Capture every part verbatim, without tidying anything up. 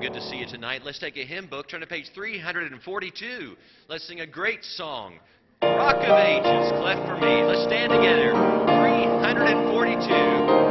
good to see you tonight. Let's take a hymn book, turn to page three hundred forty-two. Let's sing a great song, Rock of Ages, Cleft for Me. Let's stand together, three hundred forty-two.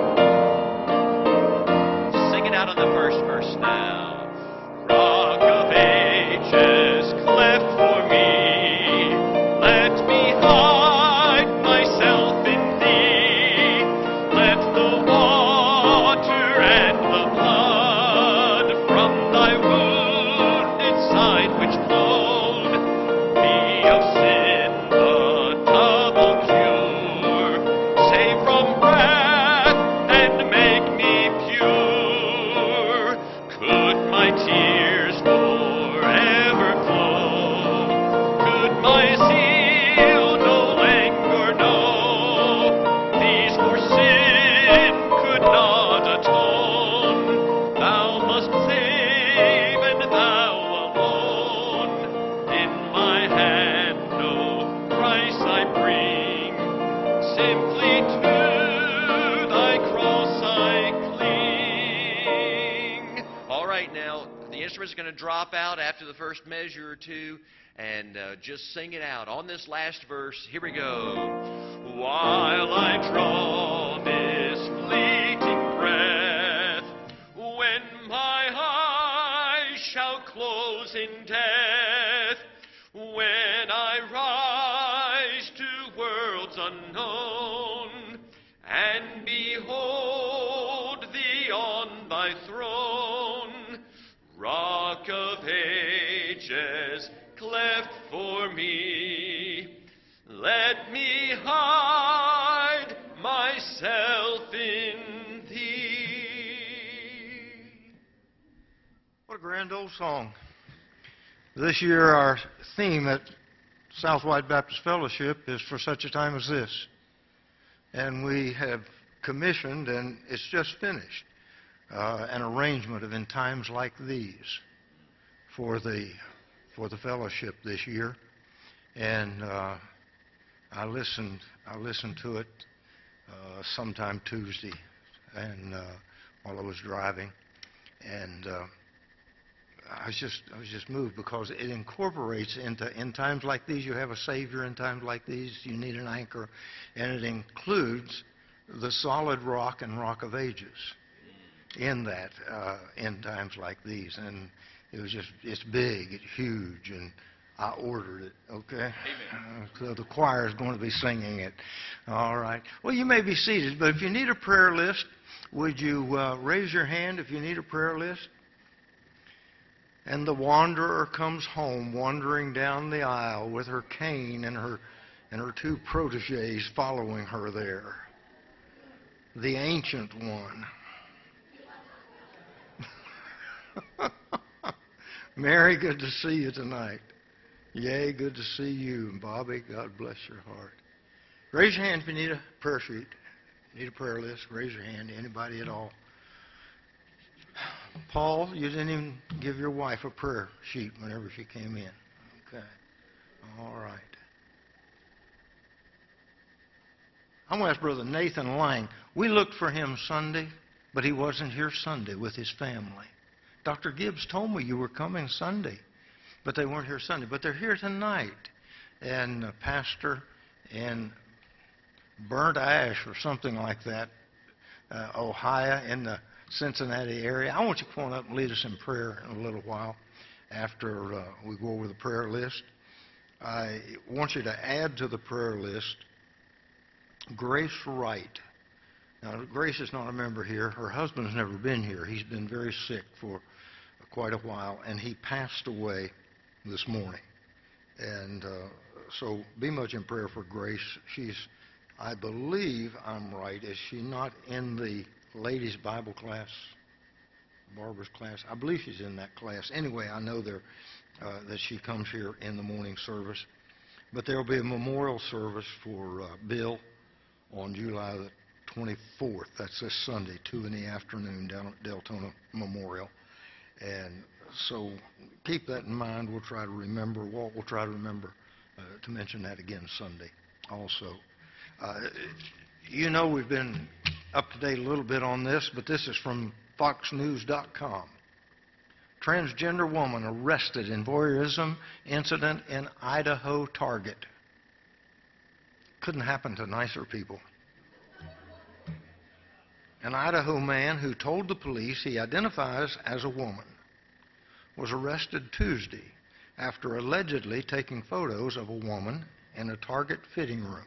Sing it out on the first verse now. Rock of Ages, cleft for me, let me hide myself in thee. Let the water and the blood from thy wounded side which flowed be of sin the double cure. Save from wrath and make me pure. Could my tears forever flow? Could my zeal no languor know? These for sin could not atone. Thou must save, and thou alone. In my hand no price I bring, simply to thy cross I cling. All right, now, the instrument's going to drop out after the first measure or two, and uh, just sing it out. On this last verse, here we go. While I draw this fleeting breath, when my eyes shall close in death, when I rise to worlds unknown, and behold thee on thy throne, Rock of Ages, cleft for me, let me hide myself in thee. What a grand old song. This year our theme at Southwide Baptist Fellowship is For Such a Time as This. And we have commissioned, and it's just finished, uh, an arrangement of In Times Like These for the, for the fellowship this year. And uh, I listened, I listened to it uh, sometime Tuesday and uh, while I was driving. And uh, I was just I was just moved because it incorporates into in times like these you have a Savior, in times like these you need an anchor, and it includes the solid rock and Rock of Ages in that uh, in times like these. And it was just it's big, it's huge, and I ordered it. Okay, uh, so the choir is going to be singing it. All right. Well, you may be seated, but if you need a prayer list, would you uh, raise your hand if you need a prayer list? And the wanderer comes home, wandering down the aisle with her cane and her and her two protégés following her there. The ancient one. Mary, good to see you tonight. Yay, good to see you. And Bobby, God bless your heart. Raise your hand if you need a prayer sheet. Need a prayer list, raise your hand. Anybody at all? Paul, you didn't even give your wife a prayer sheet whenever she came in. Okay. All right. I'm going to ask Brother Nathan Lang. We looked for him Sunday, but he wasn't here Sunday with his family. Doctor Gibbs told me you were coming Sunday, but they weren't here Sunday. But they're here tonight. And uh, Pastor in Burnt Ash or something like that, uh, Ohio, in the Cincinnati area. I want you to come on up and lead us in prayer in a little while after uh, we go over the prayer list. I want you to add to the prayer list Grace Wright. Now, Grace is not a member here. Her husband's never been here. He's been very sick for quite a while, and he passed away this morning. And uh, so be much in prayer for Grace. She's, I believe I'm right, is she not in the ladies' Bible class, Barbara's class? I believe she's in that class. Anyway, I know there, uh, that she comes here in the morning service. But there will be a memorial service for uh, Bill on July the twenty-fourth. That's this Sunday, two in the afternoon down at Deltona Memorial. And so keep that in mind. We'll try to remember. Walt will try to remember uh, to mention that again Sunday also. Uh, you know, we've been up to date a little bit on this, but this is from fox news dot com. Transgender woman arrested in voyeurism incident in Idaho Target. Couldn't happen to nicer people. An Idaho man who told the police he identifies as a woman was arrested Tuesday after allegedly taking photos of a woman in a Target fitting room.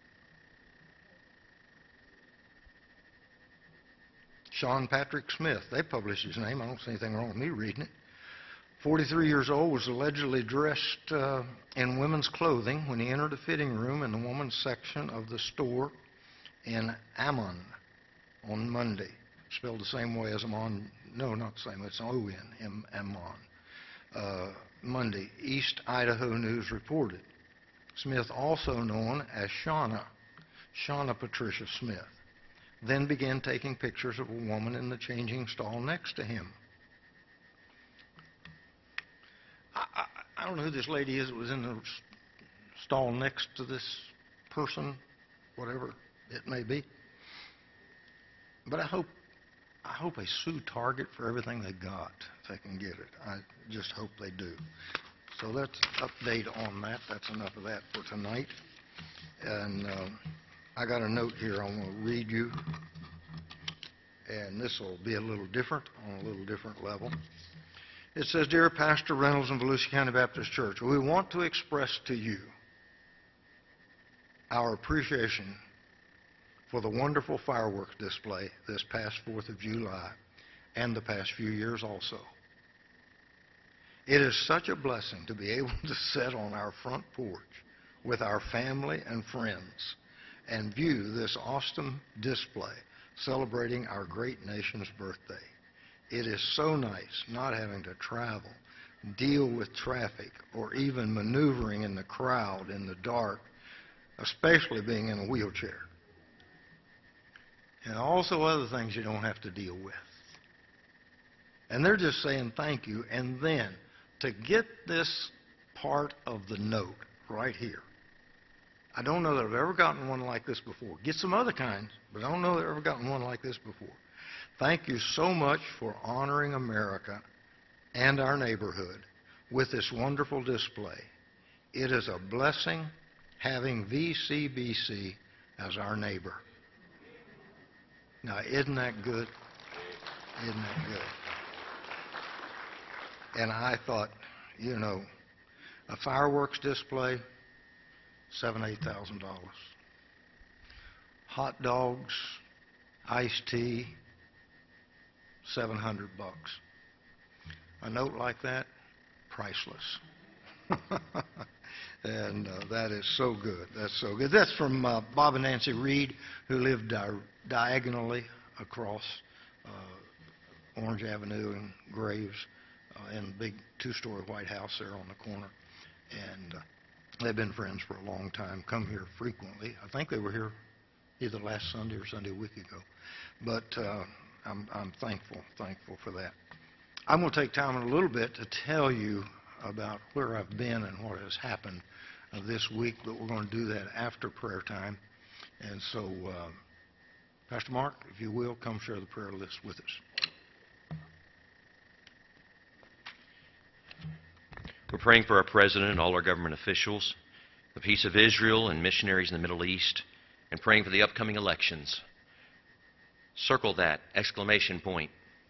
Sean Patrick Smith, they published his name. I don't see anything wrong with me reading it. forty-three years old, was allegedly dressed uh, in women's clothing when he entered a fitting room in the women's section of the store in Ammon on Monday. Spelled the same way as Ammon. No, not the same. It's O N, Ammon. Uh, Monday, East Idaho News reported. Smith, also known as Shauna, Shauna Patricia Smith, then began taking pictures of a woman in the changing stall next to him. I, I, I don't know who this lady is that was in the stall next to this person, whatever it may be. But I hope, I hope they sue Target for everything they got, if they can get it. I just hope they do. So that's an update on that. That's enough of that for tonight. And uh, I got a note here I want to read you. And this will be a little different, on a little different level. It says, Dear Pastor Reynolds and Volusia County Baptist Church, we want to express to you our appreciation for the wonderful fireworks display this past fourth of July and the past few years also. It is such a blessing to be able to sit on our front porch with our family and friends and view this awesome display celebrating our great nation's birthday. It is so nice not having to travel, deal with traffic, or even maneuvering in the crowd in the dark, especially being in a wheelchair. And also other things you don't have to deal with. And they're just saying thank you. And then to get this part of the note right here, I don't know that I've ever gotten one like this before. Get some other kinds, but I don't know that I've ever gotten one like this before. Thank you so much for honoring America and our neighborhood with this wonderful display. It is a blessing having V C B C as our neighbor. Now, isn't that good? Isn't that good? And I thought, you know, a fireworks display, seven, eight thousand dollars. Hot dogs, iced tea, seven hundred bucks. A note like that, priceless. And uh, that is so good. That's so good. That's from uh, Bob and Nancy Reed, who lived di diagonally across uh, Orange Avenue and Graves uh, in the big two-story white house there on the corner. And uh, they've been friends for a long time, come here frequently. I think they were here either last Sunday or Sunday a week ago. But uh, I'm, I'm thankful, thankful for that. I'm going to take time in a little bit to tell you about where I've been and what has happened uh, this week, but we're going to do that after prayer time. And so, uh, Pastor Mark, if you will, come share the prayer list with us. We're praying for our president and all our government officials, the peace of Israel and missionaries in the Middle East, and praying for the upcoming elections. Circle that, exclamation point.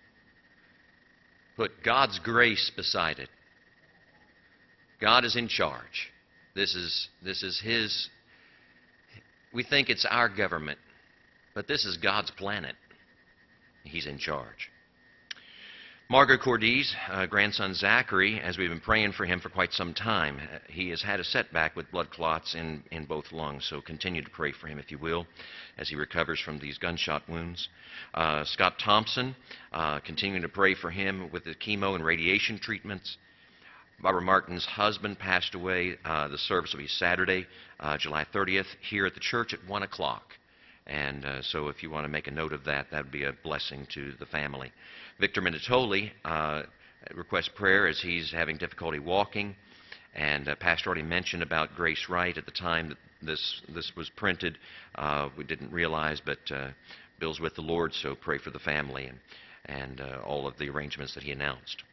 Put God's grace beside it. God is in charge. This is, this is His, we think it's our government, but this is God's planet. He's in charge. Margot Cordes, uh, grandson Zachary, as we've been praying for him for quite some time, uh, he has had a setback with blood clots in, in both lungs, so continue to pray for him, if you will, as he recovers from these gunshot wounds. Uh, Scott Thompson, uh, continuing to pray for him with the chemo and radiation treatments. Barbara Martin's husband passed away. Uh, the service will be Saturday, uh, July thirtieth, here at the church at one o'clock. And uh, so if you want to make a note of that, that would be a blessing to the family. Victor Minatoli uh, requests prayer as he's having difficulty walking. And uh, Pastor already mentioned about Grace Wright at the time that this, this was printed. Uh, we didn't realize, but uh, Bill's with the Lord, so pray for the family and, and uh, all of the arrangements that he announced.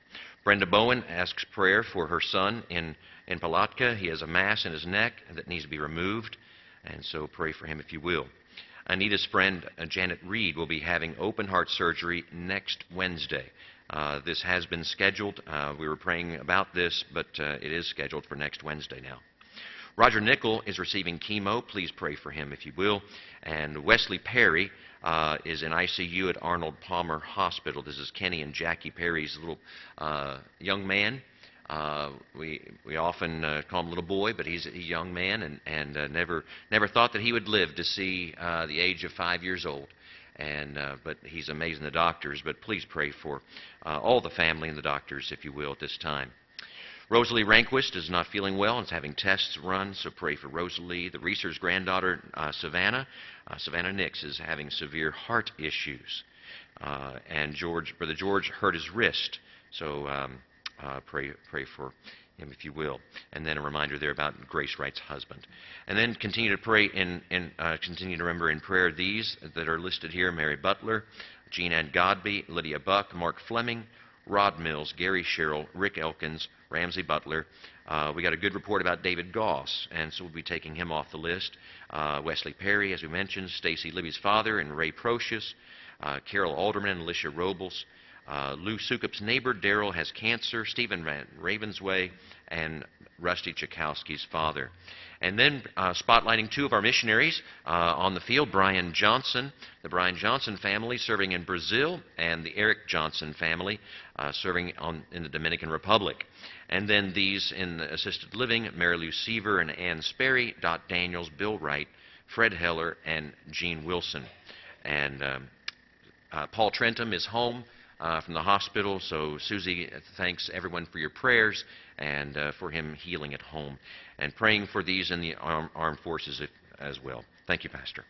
Brenda Bowen asks prayer for her son in, in Palatka. He has a mass in his neck that needs to be removed, and so pray for him if you will. Anita's friend, uh, Janet Reed, will be having open heart surgery next Wednesday. Uh, this has been scheduled. Uh, we were praying about this, but uh, it is scheduled for next Wednesday now. Roger Nickel is receiving chemo. Please pray for him if you will. And Wesley Perry uh, is in I C U at Arnold Palmer Hospital. This is Kenny and Jackie Perry's little uh, young man. Uh, we we often uh, call him a little boy, but he's a young man, and and uh, never never thought that he would live to see uh, the age of five years old. And uh, but he's amazing, the doctors. But please pray for uh, all the family and the doctors, if you will, at this time. Rosalie Rehnquist is not feeling well and is having tests run, so pray for Rosalie. The Reeser's granddaughter, uh, Savannah, uh, Savannah Nix, is having severe heart issues. Uh, and George, Brother George hurt his wrist, so um, uh, pray, pray for him if you will. And then a reminder there about Grace Wright's husband. And then continue to pray in, in uh, continue to remember in prayer these that are listed here: Mary Butler, Jean Ann Godby, Lydia Buck, Mark Fleming, Rod Mills, Gary Sherrill, Rick Elkins, Ramsey Butler. Uh, we got a good report about David Goss, and so we'll be taking him off the list. Uh, Wesley Perry, as we mentioned, Stacy Libby's father, and Ray Procius, uh, Carol Alderman, and Alicia Robles. Uh, Lou Sukup's neighbor, Daryl, has cancer. Stephen Van Ravensway, and Rusty Chakowski's father. And then uh, spotlighting two of our missionaries uh, on the field: Brian Johnson, the Brian Johnson family serving in Brazil, and the Eric Johnson family uh, serving on, in the Dominican Republic. And then these in the assisted living: Mary Lou Seaver and Ann Sperry, Dot Daniels, Bill Wright, Fred Heller, and Gene Wilson. And um, uh, Paul Trentum is home Uh, from the hospital, so Susie thanks everyone for your prayers and uh, for him healing at home, and praying for these in the arm, armed forces if, as well. Thank you, Pastor.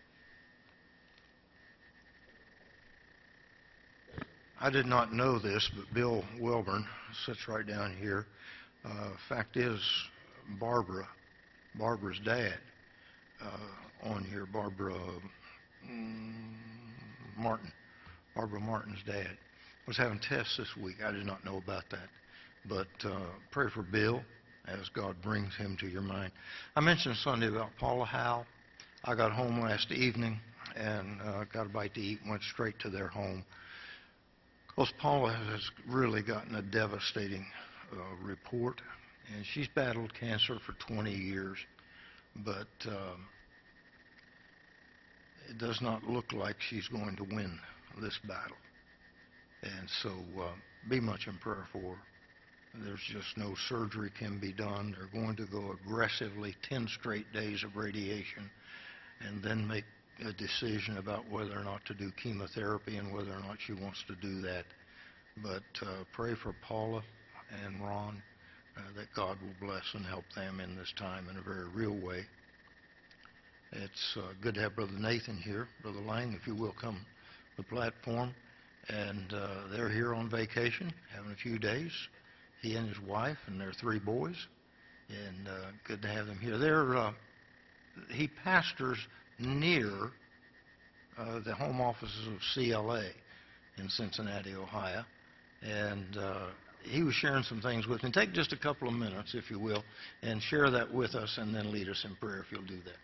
I did not know this, but Bill Wilburn sits right down here. Uh, fact is, Barbara, Barbara's dad, uh, on here, Barbara mm, Martin, Barbara Martin's dad, was having tests this week. I did not know about that. But uh, pray for Bill as God brings him to your mind. I mentioned Sunday about Paula Howe. I got home last evening and uh, got a bite to eat and went straight to their home. Because Paula has really gotten a devastating uh, report. And she's battled cancer for twenty years. But um, it does not look like she's going to win this battle. And so uh, be much in prayer for her. There's just no surgery can be done. They're going to go aggressively ten straight days of radiation and then make a decision about whether or not to do chemotherapy and whether or not she wants to do that. But uh, pray for Paula and Ron uh, that God will bless and help them in this time in a very real way. It's uh, good to have Brother Nathan here. Brother Lang, if you will, come to the platform. And uh, they're here on vacation, having a few days, he and his wife and their three boys. And uh, good to have them here. They're, uh, he pastors near uh, the home offices of C L A in Cincinnati, Ohio. And uh, he was sharing some things with me. Take just a couple of minutes, if you will, and share that with us, and then lead us in prayer if you'll do that.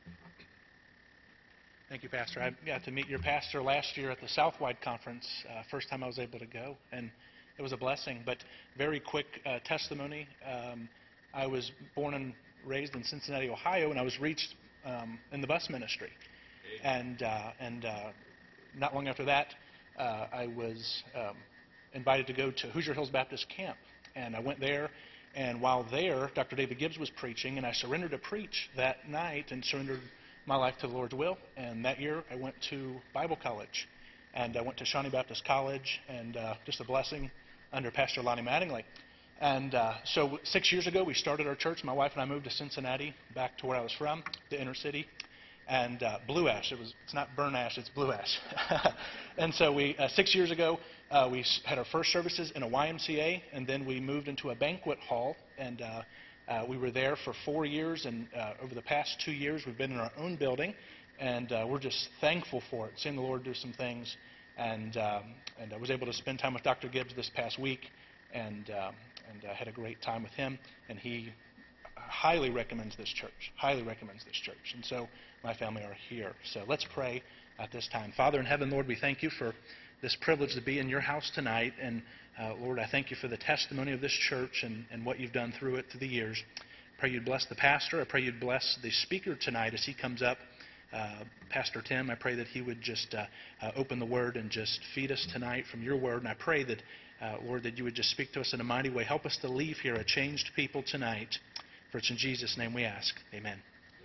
Thank you, Pastor. I got to meet your pastor last year at the Southwide Conference, uh, first time I was able to go, and it was a blessing. But very quick uh, testimony. Um, I was born and raised in Cincinnati, Ohio, and I was reached um, in the bus ministry. And, uh, and uh, not long after that, uh, I was um, invited to go to Hoosier Hills Baptist Camp. And I went there, and while there, Doctor David Gibbs was preaching, and I surrendered to preach that night and surrendered my life to the Lord's will. And that year I went to Bible college, and I went to Shawnee Baptist College, and uh, just a blessing under Pastor Lonnie Mattingly. And uh, so six years ago we started our church. My wife and I moved to Cincinnati, back to where I was from, the inner city. And uh, Blue Ash, it was, it's not burn ash, it's Blue Ash. And so we, uh, six years ago, uh, we had our first services in a Y M C A, and then we moved into a banquet hall, and uh, Uh, we were there for four years, and uh, over the past two years, we've been in our own building, and uh, we're just thankful for it, seeing the Lord do some things. And, um, and I was able to spend time with Doctor Gibbs this past week, and um, and uh, had a great time with him. And he highly recommends this church. Highly recommends this church. And so my family are here. So let's pray at this time. Father in heaven, Lord, we thank you for this privilege to be in your house tonight. And uh, Lord, I thank you for the testimony of this church and, and what you've done through it through the years. I pray you'd bless the pastor. I pray you'd bless the speaker tonight as he comes up. Uh, Pastor Tim, I pray that he would just uh, uh, open the Word and just feed us tonight from your Word. And I pray that, uh, Lord, that you would just speak to us in a mighty way. Help us to leave here a changed people tonight. For it's in Jesus' name we ask. Amen.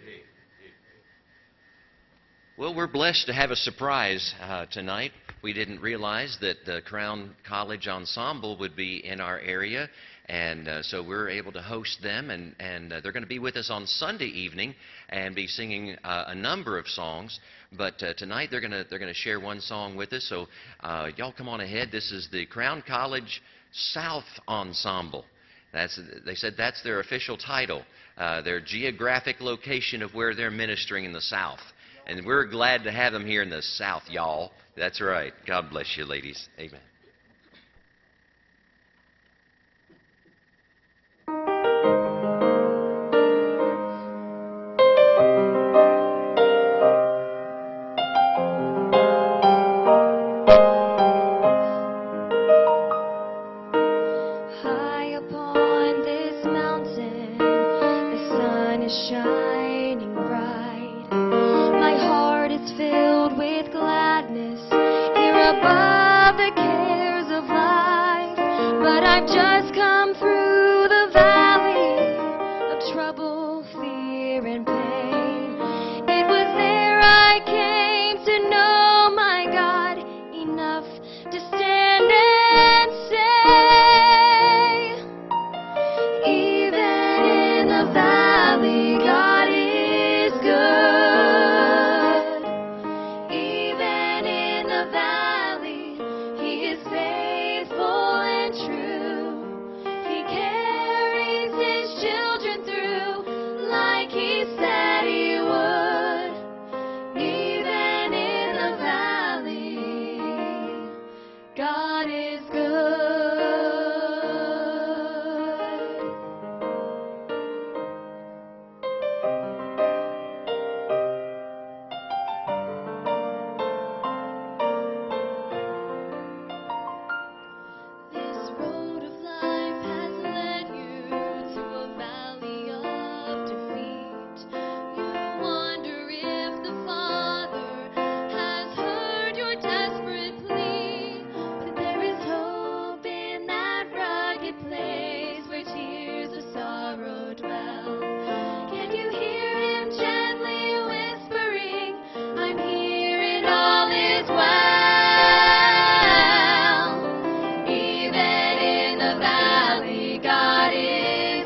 Well, we're blessed to have a surprise uh, tonight. We didn't realize that the Crown College Ensemble would be in our area, and uh, so we're able to host them, and, and uh, they're going to be with us on Sunday evening and be singing uh, a number of songs. But uh, tonight they're going to they're going to share one song with us. So uh, y'all come on ahead. This is the Crown College South Ensemble. That's, they said that's their official title, uh, their geographic location of where they're ministering in the South. And we're glad to have them here in the South, y'all. That's right. God bless you, ladies. Amen. High upon this mountain, the sun is shining bright. My heart is filled with gladness here above the cares of life. But I've just come through the valley of trouble, fear, and pain. It was there I came to know my God enough to stand and say, even in the valley, God is good. Even in the valley, He is faithful and true. He carries His children through like He said He would. Even in the valley, God is good. This road of life has led you to a valley of defeat. You wonder if the Father has heard your desperate plea. But there is hope in that rugged place where tears of sorrow dwell. Can you hear Him gently whispering, I'm here and all is well. Even in the valley, God is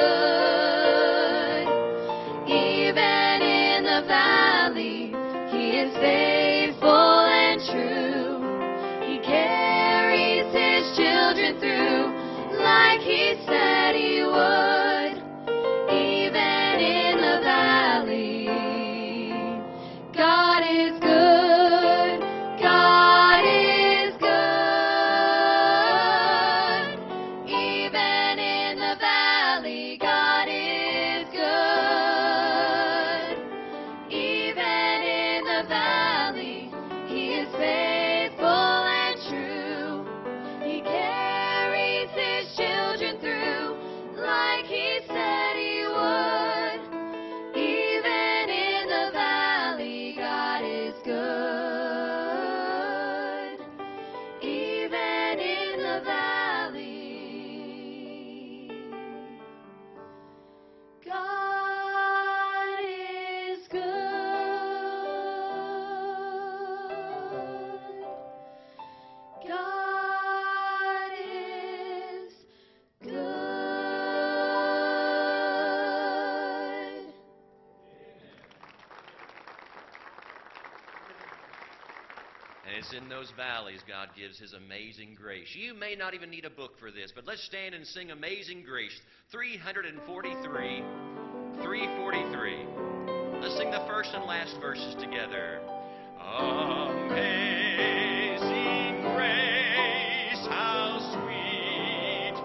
good. Even in the valley, He is faithful and true. He carries His children through like He said He would. Even in the valley, God is good. God is good. Even in the valley, God is good. Even in the valley, He is faithful and true. He carries His children through like He said He would. Even in the valley, God is good. Even in the valley, God is good. God is good. And it's in those valleys God gives His amazing grace. You may not even need a book for this, but let's stand and sing Amazing Grace, three forty-three. three forty-three. Let's sing the first and last verses together. Amazing grace, how sweet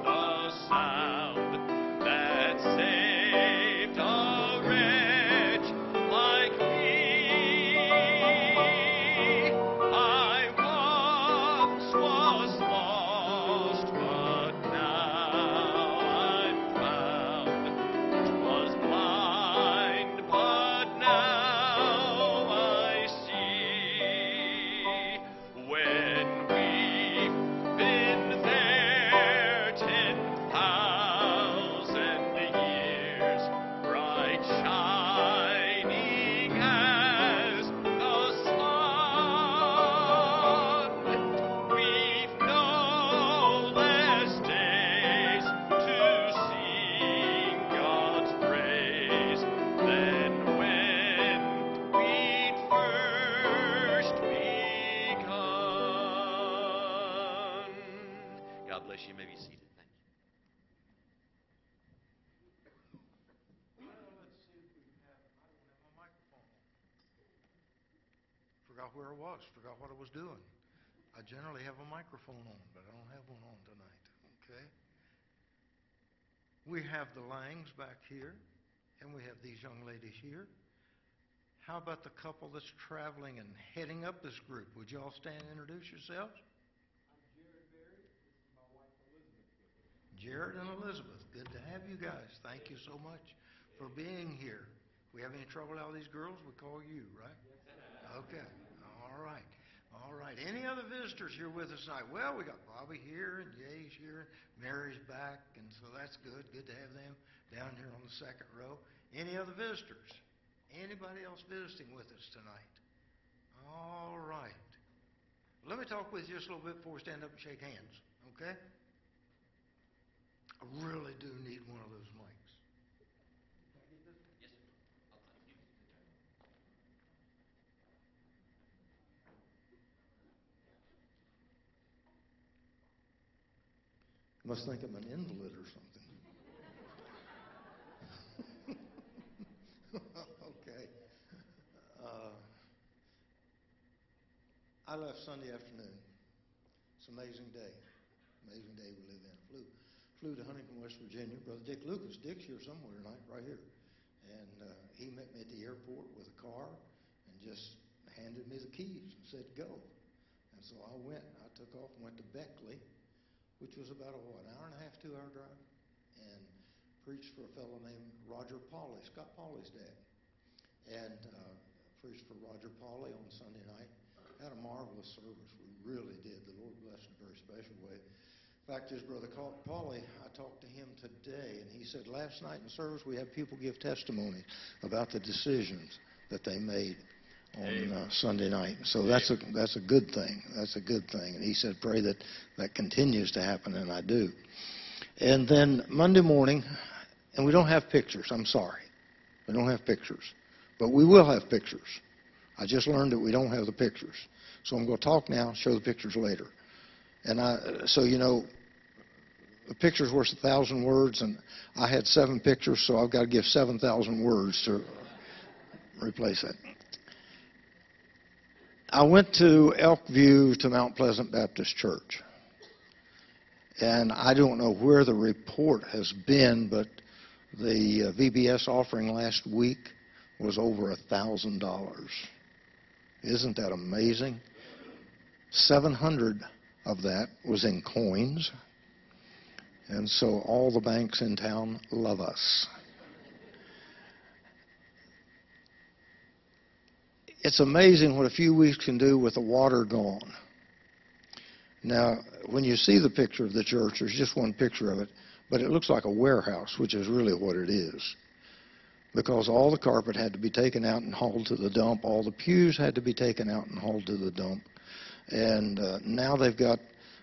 Forgot where I was, forgot what I was doing. I generally have a microphone on, but I don't have one on tonight, okay? We have the Langs back here, and we have these young ladies here. How about the couple that's traveling and heading up this group? Would you all stand and introduce yourselves? Jared and Elizabeth, good to have you guys. Thank you so much for being here. If we have any trouble out of these girls, we call you, right? Okay, all right, all right. Any other visitors here with us tonight? Well, we got Bobby here, and Jay's here, Mary's back, and so that's good. Good to have them down here on the second row. Any other visitors? Anybody else visiting with us tonight? All right. Let me talk with you just a little bit before we stand up and shake hands, okay? I really do need one of those mics. Yes, sir. I'll- I'll give you the turn. You must think I'm an invalid or something. Okay. Uh, I left Sunday afternoon. It's an amazing day. Amazing day we live in. Flew, flew to Huntington, West Virginia. Brother Dick Lucas. Dick's here somewhere tonight, right here. And uh, he met me at the airport with a car and just handed me the keys and said, go. And so I went. I took off and went to Beckley, which was about a, what, an hour and a half, two-hour drive, and preached for a fellow named Roger Pauley, Scott Pauley's dad. And uh, preached for Roger Pauley on Sunday night. Had a marvelous service. We really did. The Lord blessed in a very special way. In fact, his brother Pauley, I talked to him today, and he said last night in service we had people give testimony about the decisions that they made on uh, Sunday night. So that's a that's a good thing. That's a good thing. And he said pray that that continues to happen, and I do. And then Monday morning, and we don't have pictures. I'm sorry, we don't have pictures, but we will have pictures. I just learned that we don't have the pictures. So I'm going to talk now, show the pictures later. And I, so, you know, a picture's worth a thousand words, and I had seven pictures, so I've got to give seven thousand words to replace that. I went to Elkview to Mount Pleasant Baptist Church. And I don't know where the report has been, but the uh, V B S offering last week was over a thousand dollars. Isn't that amazing? seven hundred of that was in coins. And so all the banks in town love us. It's amazing what a few weeks can do with the water gone. Now, when you see the picture of the church, there's just one picture of it, but it looks like a warehouse, which is really what it is. Because all the carpet had to be taken out and hauled to the dump. All the pews had to be taken out and hauled to the dump. And uh, now they've got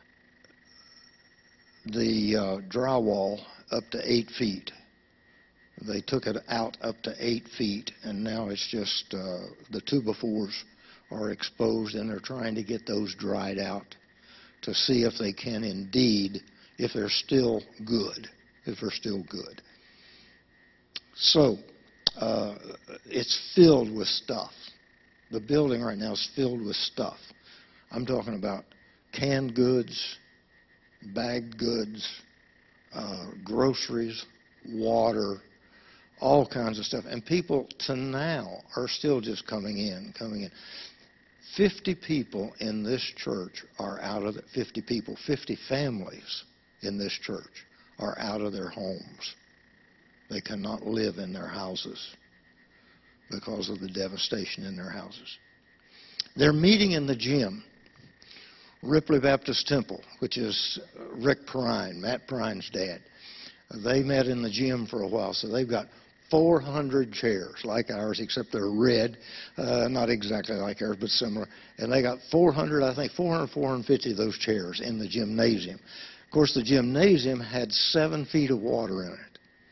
the uh, drywall up to eight feet. They took it out up to eight feet, and now it's just uh, the two befores are exposed, and they're trying to get those dried out to see if they can indeed, if they're still good, if they're still good. So, uh, it's filled with stuff. The building right now is filled with stuff. I'm talking about canned goods, bagged goods, uh, groceries, water, all kinds of stuff. And people to now are still just coming in, coming in. fifty people in this church are out of the, fifty people, fifty families in this church are out of their homes. They cannot live in their houses because of the devastation in their houses. They're meeting in the gym, Ripley Baptist Temple, which is Rick Prine, Matt Prine's dad. They met in the gym for a while, so they've got four hundred chairs like ours, except they're red, uh, not exactly like ours, but similar. And they got four hundred, I think, four hundred, four hundred fifty of those chairs in the gymnasium. Of course, the gymnasium had seven feet of water in it.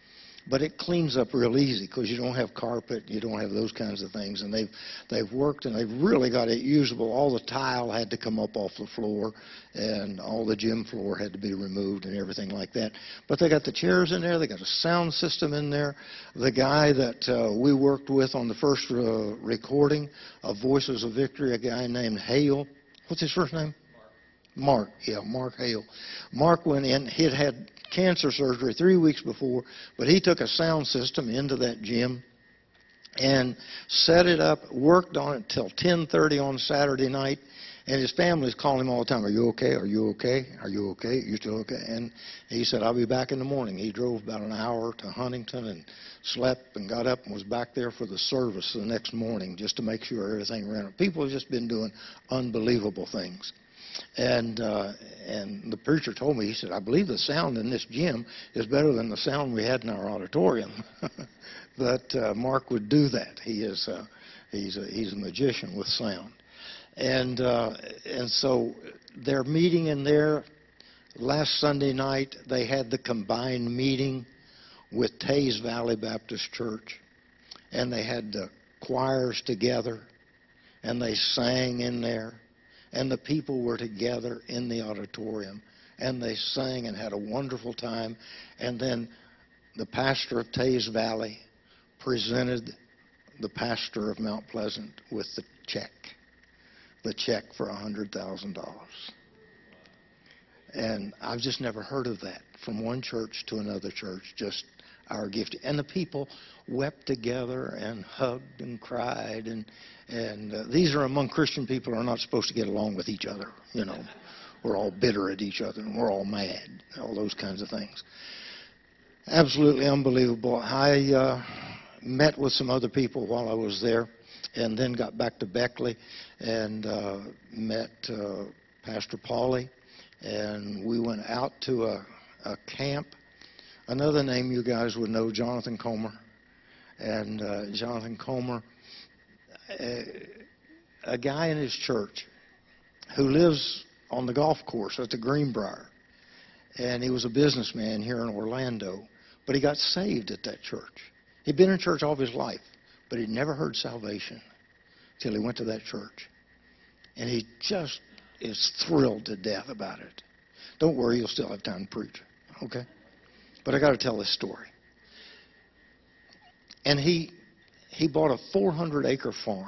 but it cleans up real easy because you don't have carpet, you don't have those kinds of things. And they've they've worked and they've really got it usable. All the tile had to come up off the floor, and all the gym floor had to be removed and everything like that. But they got the chairs in there. They got a sound system in there. The guy that uh, we worked with on the first uh, recording of Voices of Victory, a guy named Hale. What's his first name? Mark, yeah, Mark Hale. Mark went in. He had had cancer surgery three weeks before, but he took a sound system into that gym and set it up, worked on it till ten thirty on Saturday night, and his family's calling him all the time, are you okay, are you okay, are you okay, you still okay? And he said, I'll be back in the morning. He drove about an hour to Huntington and slept and got up and was back there for the service the next morning just to make sure everything ran. People have just been doing unbelievable things. And uh, and the preacher told me, he said, I believe the sound in this gym is better than the sound we had in our auditorium. But uh, Mark would do that. He is uh, he's a, he's a magician with sound. And uh, and so they're meeting in there. Last Sunday night they had the combined meeting with Tays Valley Baptist Church, and they had the choirs together, and they sang in there. And the people were together in the auditorium, and they sang and had a wonderful time. And then the pastor of Tays Valley presented the pastor of Mount Pleasant with the check, the check for one hundred thousand dollars. And I've just never heard of that, from one church to another church, just our gift. And the people wept together and hugged and cried. And and uh, these are among Christian people who are not supposed to get along with each other. You know, we're all bitter at each other and we're all mad, all those kinds of things. Absolutely unbelievable. I uh, met with some other people while I was there, and then got back to Beckley and uh, met uh, Pastor Pauly, and we went out to a, a camp. Another name you guys would know, Jonathan Comer. And uh, Jonathan Comer, a, a guy in his church who lives on the golf course at the Greenbrier. And he was a businessman here in Orlando, but he got saved at that church. He'd been in church all of his life, but he'd never heard salvation till he went to that church. And he just is thrilled to death about it. Don't worry, you'll still have time to preach, okay? But I got to tell this story. And he he bought a four hundred acre farm,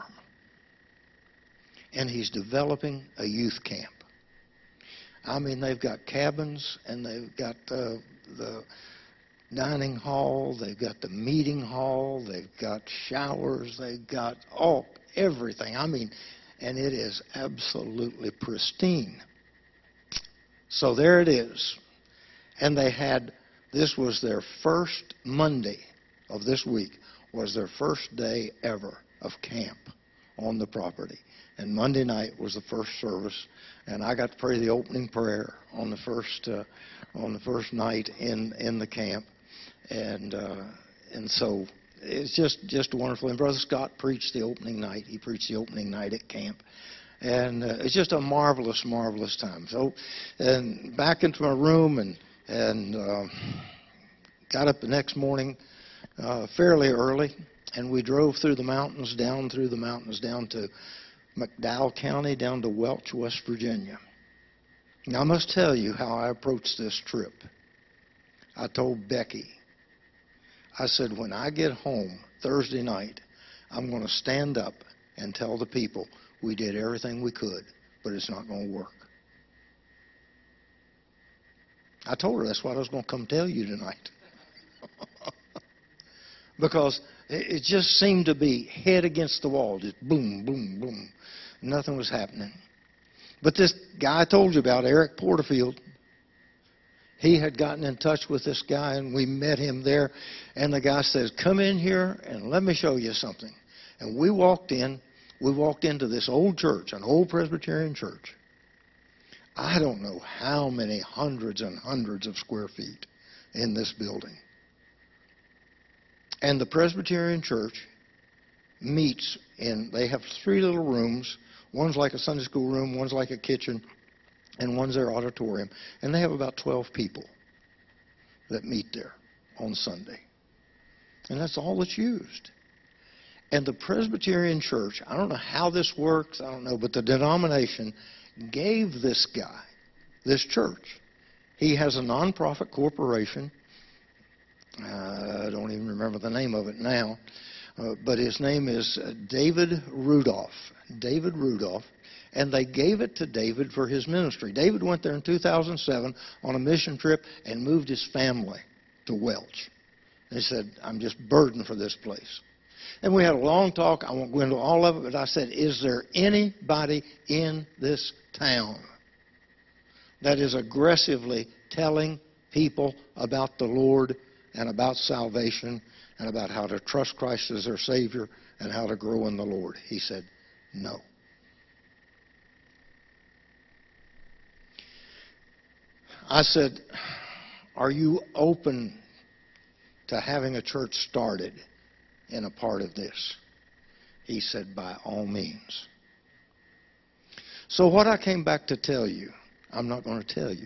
and he's developing a youth camp. I mean, they've got cabins, and they've got uh, the dining hall, they've got the meeting hall, they've got showers, they've got all everything. I mean, and it is absolutely pristine. So there it is, and they had. This was their first Monday of this week, was their first day ever of camp on the property. And Monday night was the first service, and I got to pray the opening prayer on the first uh, on the first night in, in the camp. And uh, and so it's just, just wonderful. And Brother Scott preached the opening night. He preached the opening night at camp. And uh, it's just a marvelous, marvelous time. So, and back into my room and and uh, got up the next morning uh, fairly early, and we drove through the mountains, down through the mountains, down to McDowell County, down to Welch, West Virginia. Now, I must tell you how I approached this trip. I told Becky, I said, when I get home Thursday night, I'm going to stand up and tell the people we did everything we could, but it's not going to work. I told her that's what I was going to come tell you tonight. Because it just seemed to be head against the wall, just boom, boom, boom. Nothing was happening. But this guy I told you about, Eric Porterfield, he had gotten in touch with this guy, and we met him there. And the guy says, come in here and let me show you something. And we walked in. We walked into this old church, an old Presbyterian church. I don't know how many hundreds and hundreds of square feet in this building. And the Presbyterian church meets in, they have three little rooms. One's like a Sunday school room, one's like a kitchen, and one's their auditorium. And they have about twelve people that meet there on Sunday. And that's all that's used. And the Presbyterian Church, I don't know how this works, I don't know, but the denomination gave this guy, this church. He has a nonprofit corporation. Uh, I don't even remember the name of it now. Uh, but his name is uh, David Rudolph. David Rudolph. And they gave it to David for his ministry. David went there in two thousand seven on a mission trip and moved his family to Welch. And he said, I'm just burdened for this place. And we had a long talk. I won't go into all of it, but I said, is there anybody in this town that is aggressively telling people about the Lord and about salvation and about how to trust Christ as their Savior and how to grow in the Lord? He said, no. I said, are you open to having a church started in a part of this? He said, by all means. So what I came back to tell you, I'm not going to tell you.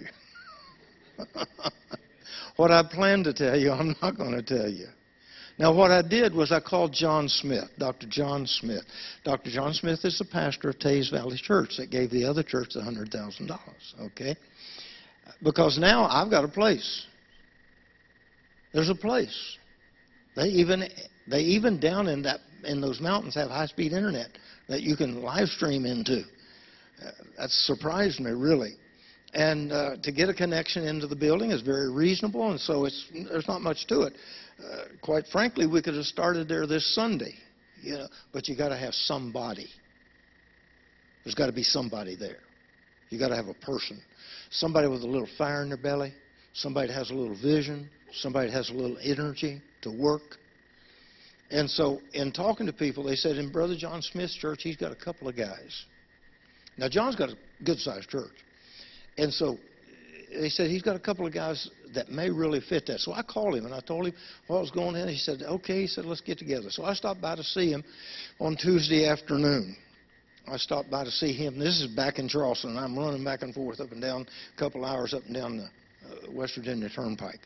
What I planned to tell you, I'm not going to tell you. Now, what I did was I called John Smith, Doctor John Smith. Doctor John Smith is the pastor of Tays Valley Church that gave the other church one hundred thousand dollars, okay? Because now I've got a place. There's a place. They even they even down in that in those mountains have high-speed internet that you can live stream into. Uh, that surprised me, really. And uh, to get a connection into the building is very reasonable, and so it's there's not much to it. Uh, quite frankly, we could have started there this Sunday, you know, but you got to have somebody. There's got to be somebody there. You got to have a person, somebody with a little fire in their belly, somebody that has a little vision, somebody that has a little energy to work. And so, in talking to people, they said in Brother John Smith's church, he's got a couple of guys. Now, John's got a good-sized church. And so they said he's got a couple of guys that may really fit that. So I called him and I told him what was going on. He said, okay. He said, let's get together. So I stopped by to see him on Tuesday afternoon. I stopped by to see him. This is back in Charleston. I'm running back and forth up and down, a couple hours up and down the uh, West Virginia Turnpike,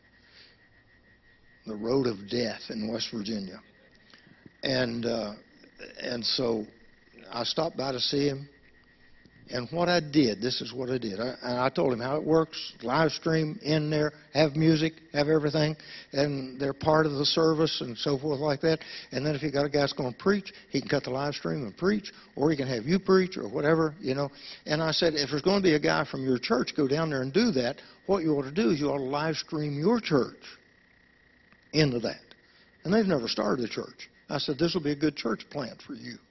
the road of death in West Virginia. And, uh, and so I stopped by to see him. And what I did, this is what I did. I, and I told him how it works, live stream in there, have music, have everything, and they're part of the service and so forth like that. And then if you got a guy that's going to preach, he can cut the live stream and preach, or he can have you preach or whatever, you know. And I said, if there's going to be a guy from your church, go down there and do that. What you ought to do is you ought to live stream your church into that. And they've never started a church. I said, this will be a good church plant for you.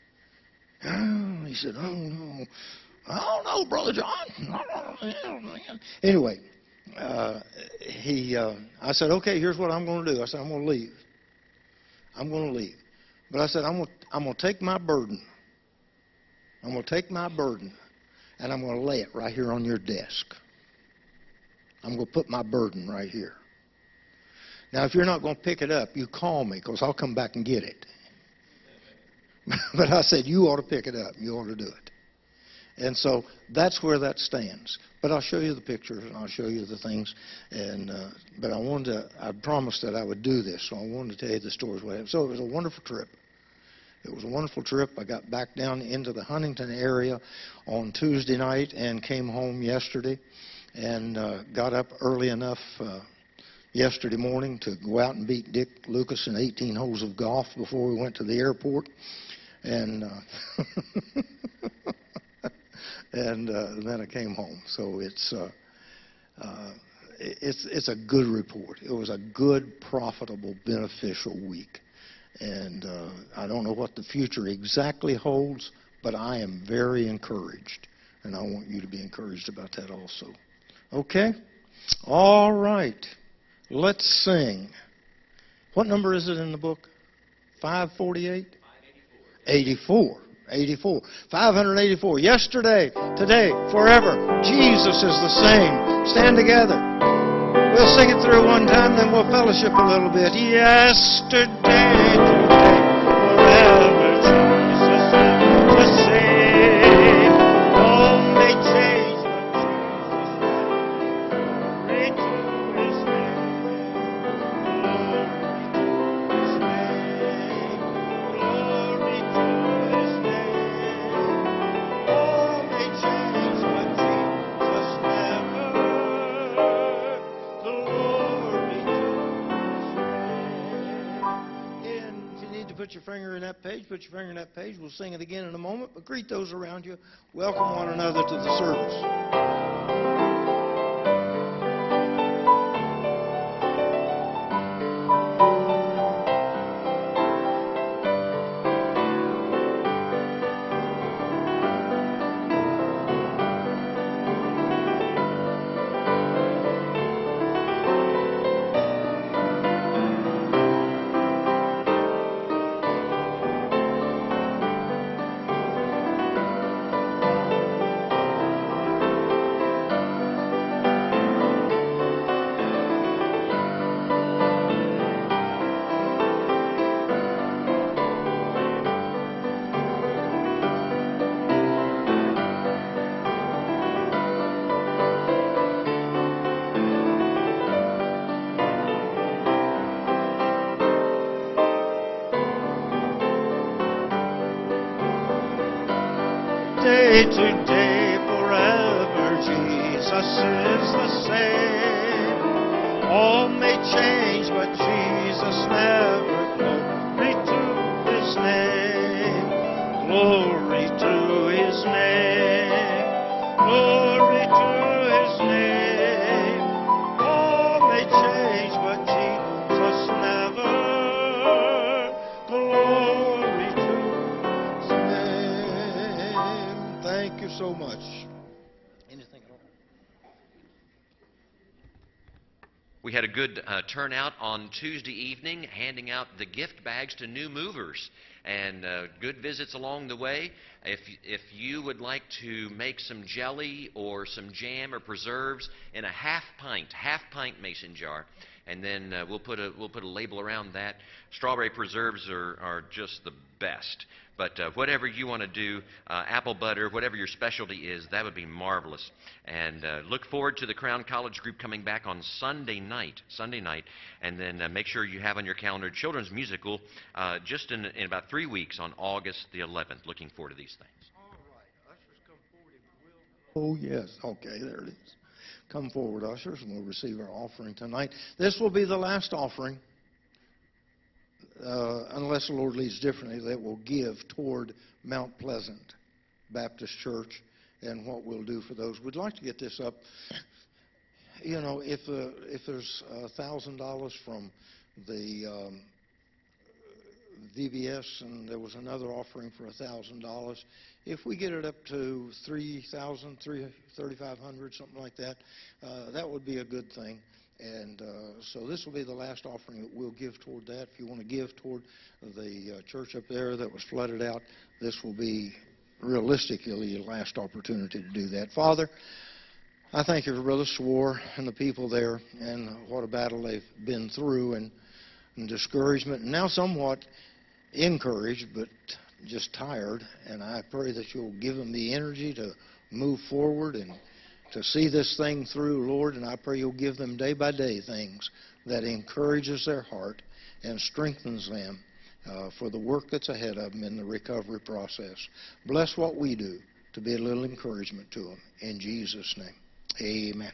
Oh, he said, oh, no. I don't know, Brother John. Anyway, uh, he, uh, I said, okay, here's what I'm going to do. I said, I'm going to leave. I'm going to leave. But I said, I'm going to, I'm going to take my burden. I'm going to take my burden, and I'm going to lay it right here on your desk. I'm going to put my burden right here. Now, if you're not going to pick it up, you call me, because I'll come back and get it. But I said, you ought to pick it up. You ought to do it. And so that's where that stands. But I'll show you the pictures and I'll show you the things. And uh, but I wanted to, I promised that I would do this, so I wanted to tell you the stories. What happened. So it was a wonderful trip. It was a wonderful trip. I got back down into the Huntington area on Tuesday night and came home yesterday and uh, got up early enough uh, yesterday morning to go out and beat Dick Lucas in eighteen holes of golf before we went to the airport. And uh, and uh, then I came home. So it's uh, uh, it's it's a good report. It was a good, profitable, beneficial week. And uh, I don't know what the future exactly holds, but I am very encouraged, and I want you to be encouraged about that also. Okay? All right. Let's sing. What number is it in the book? five forty-eight? eighty-four. eighty-four. five eighty-four. Yesterday, today, forever. Jesus is the same. Stand together. We'll sing it through one time, then we'll fellowship a little bit. Yesterday, today, forever. Jesus is the same. Only change what Jesus did. Return his name. put your finger in that page. Put your finger in that page. We'll sing it again in a moment, but greet those around you. Welcome one another to the service. Day to day, forever, Jesus is the same. All may change, but Jesus never. Glory to His name. Glory to His name. Glory to His name. All may change, but Jesus never. Glory to His name. Thank you so much. Anything at all? We had a good uh, turnout on Tuesday evening, handing out the gift bags to new movers, and uh, good visits along the way. If, if you would like to make some jelly or some jam or preserves in a half pint, half pint mason jar, and then uh, we'll put a we'll put a label around that. Strawberry preserves are, are just the best. But uh, whatever you want to do, uh, apple butter, whatever your specialty is, that would be marvelous. And uh, look forward to the Crown College group coming back on Sunday night. Sunday night, and then uh, make sure you have on your calendar children's musical uh, just in, in about three weeks on August the eleventh. Looking forward to these things. All right. Ushers, come forward if you will. Oh, yes. Okay, there it is. Come forward, ushers, and we'll receive our offering tonight. This will be the last offering, uh, unless the Lord leads differently, that will give toward Mount Pleasant Baptist Church and what we'll do for those. We'd like to get this up. You know, if uh, if there's one thousand dollars from the um, V B S and there was another offering for one thousand dollars, if we get it up to three thousand dollars, thirty-five hundred dollars, something like that, uh, that would be a good thing. And uh, so this will be the last offering that we'll give toward that. If you want to give toward the uh, church up there that was flooded out, this will be realistically your last opportunity to do that. Father, I thank you for Brother Swore and the people there and what a battle they've been through, and, and discouragement, and now somewhat encouraged, but just tired. And I pray that you'll give them the energy to move forward and to see this thing through, Lord. And I pray you'll give them day by day things that encourages their heart and strengthens them uh, for the work that's ahead of them in the recovery process. Bless what we do to be a little encouragement to them. In Jesus' name, amen.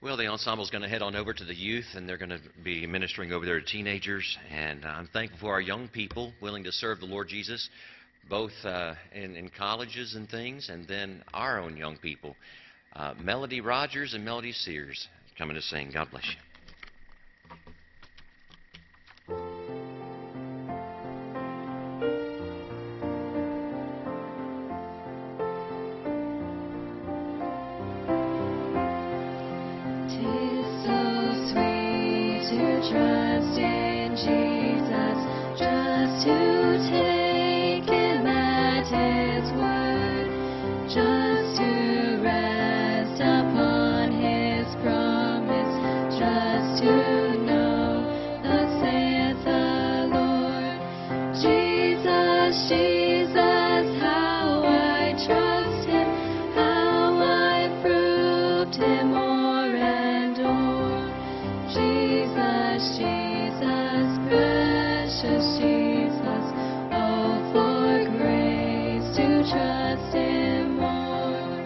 Well, the ensemble's going to head on over to the youth, and they're going to be ministering over there to teenagers. And I'm thankful for our young people willing to serve the Lord Jesus, both uh, in, in colleges and things, and then our own young people. Uh, Melody Rogers and Melody Sears coming to sing. God bless you. Trust in Jesus, just to take Him at His word, just to rest upon His promise, just to know thus saith the Lord. Jesus, Jesus, how I trust Him, how I proved Him o'er and o'er. Jesus, Jesus, precious Jesus, oh, for grace to trust Him more.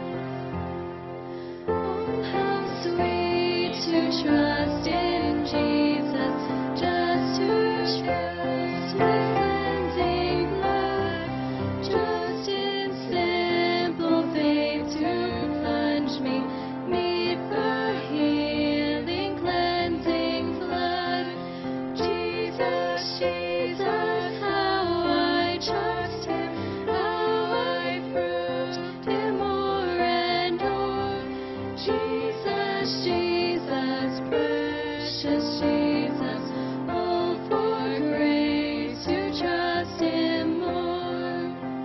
Oh, how sweet to trust in Jesus, just to trust His cleansing blood, just in simple faith to plunge me, meet for healing, cleansing flood. Jesus, Jesus, how I trust Him, how I proved Him o'er and o'er. Jesus, Jesus, precious Jesus, oh, for grace to trust Him more.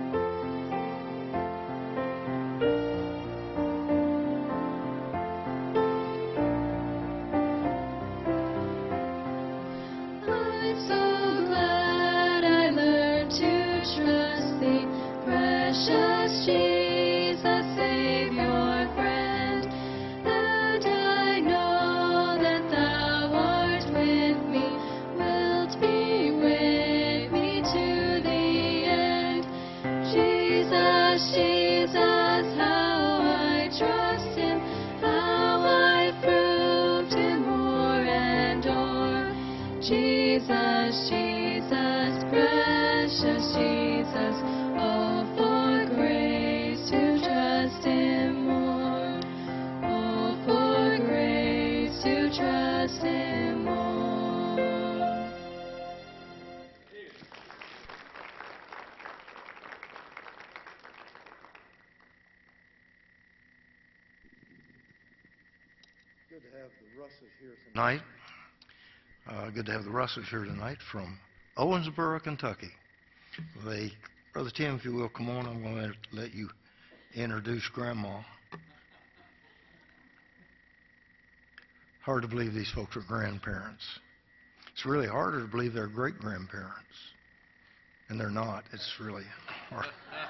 I'm so glad I learned to trust Thee, precious Jesus, Savior, friend. And I know that Thou art with me, wilt be with me to the end. Jesus, Jesus, how I trust Him, how I proved Him o'er and o'er. Jesus, Jesus, precious Jesus, oh, for grace to trust Him more. Oh, for grace to trust Him more. Good to have the Russes here tonight. Uh, good to have the Russes here tonight from Owensboro, Kentucky. They, Brother Tim, if you will, come on. I'm going to let you introduce Grandma. Hard to believe these folks are grandparents. It's really harder to believe they're great-grandparents. And they're not. It's really hard.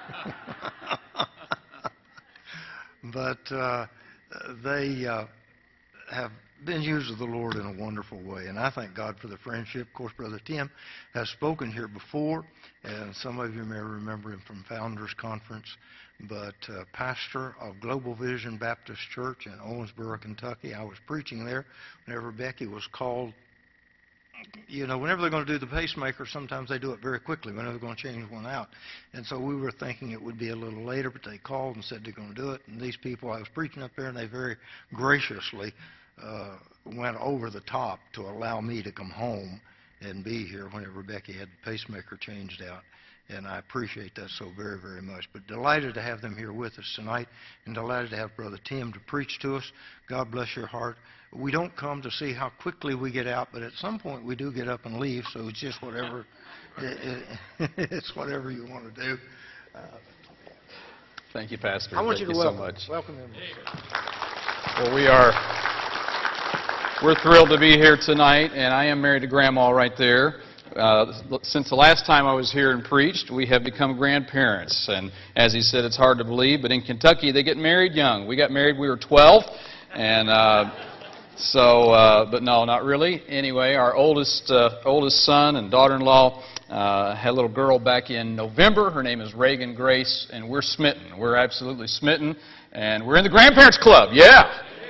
But uh, they uh, have been used of the Lord in a wonderful way, and I thank God for the friendship. Of course, Brother Tim has spoken here before, and some of you may remember him from Founders Conference, but uh, pastor of Global Vision Baptist Church in Owensboro, Kentucky. I was preaching there whenever Becky was called. You know, whenever they're going to do the pacemaker, sometimes they do it very quickly, whenever they're going to change one out. And so we were thinking it would be a little later, but they called and said they're going to do it. And these people, I was preaching up there, and they very graciously uh, went over the top to allow me to come home and be here whenever Becky had the pacemaker changed out. And I appreciate that so very, very much. But delighted to have them here with us tonight, and delighted to have Brother Tim to preach to us. God bless your heart. We don't come to see how quickly we get out, but at some point we do get up and leave, so it's just whatever, it, it, it's whatever you want to do. Uh, Thank you, Pastor. I want Thank you to you welcome, so much. welcome him. Well, we are we're thrilled to be here tonight, and I am married to Grandma right there. Uh, since the last time I was here and preached, we have become grandparents. And as he said, it's hard to believe, but in Kentucky, they get married young. We got married, we were twelve. And uh, so, uh, but no, not really. Anyway, our oldest uh, oldest son and daughter-in-law uh, had a little girl back in November. Her name is Reagan Grace, and we're smitten. We're absolutely smitten. And we're in the Grandparents Club. Yeah.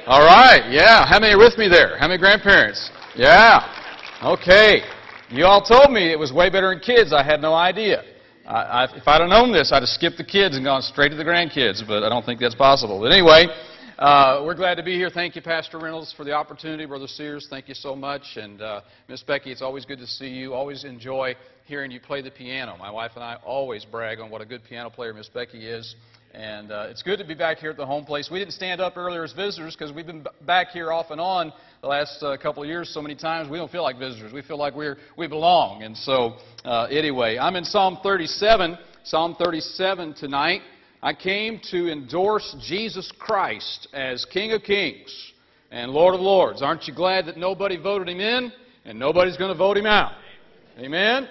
All right, yeah. How many are with me there? How many grandparents? Yeah. Okay. You all told me it was way better than kids. I had no idea. I, I, if I'd have known this, I'd have skipped the kids and gone straight to the grandkids, but I don't think that's possible. But anyway, uh, we're glad to be here. Thank you, Pastor Reynolds, for the opportunity. Brother Sears, thank you so much. And uh, Miss Becky, it's always good to see you. Always enjoy hearing you play the piano. My wife and I always brag on what a good piano player Miss Becky is. And uh, it's good to be back here at the home place. We didn't stand up earlier as visitors because we've been b- back here off and on the last uh, couple of years so many times. We don't feel like visitors. We feel like we're, we belong. And so, uh, anyway, I'm in Psalm thirty-seven. Psalm thirty-seven tonight. I came to endorse Jesus Christ as King of Kings and Lord of Lords. Aren't you glad that nobody voted Him in and nobody's going to vote Him out? Amen?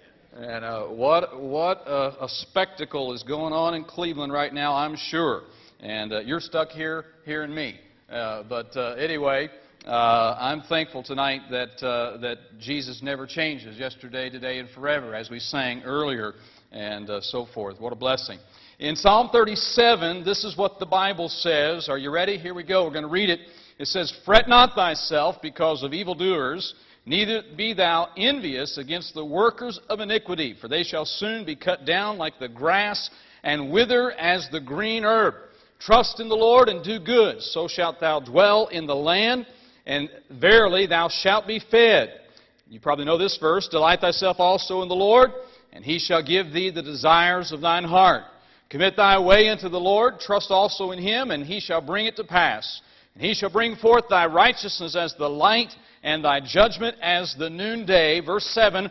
And uh, what what a, a spectacle is going on in Cleveland right now, I'm sure. And uh, you're stuck here hearing me. Uh, but uh, anyway, uh, I'm thankful tonight that uh, that Jesus never changes, yesterday, today, and forever, as we sang earlier, and uh, so forth. What a blessing. In Psalm thirty-seven, this is what the Bible says. Are you ready? Here we go. We're going to read it. It says, "Fret not thyself because of evildoers, neither be thou envious against the workers of iniquity, for they shall soon be cut down like the grass and wither as the green herb. Trust in the Lord and do good, so shalt thou dwell in the land, and verily thou shalt be fed." You probably know this verse, "Delight thyself also in the Lord, and He shall give thee the desires of thine heart. Commit thy way unto the Lord, trust also in Him, and He shall bring it to pass. And He shall bring forth thy righteousness as the light, and thy judgment as the noonday." Verse seven,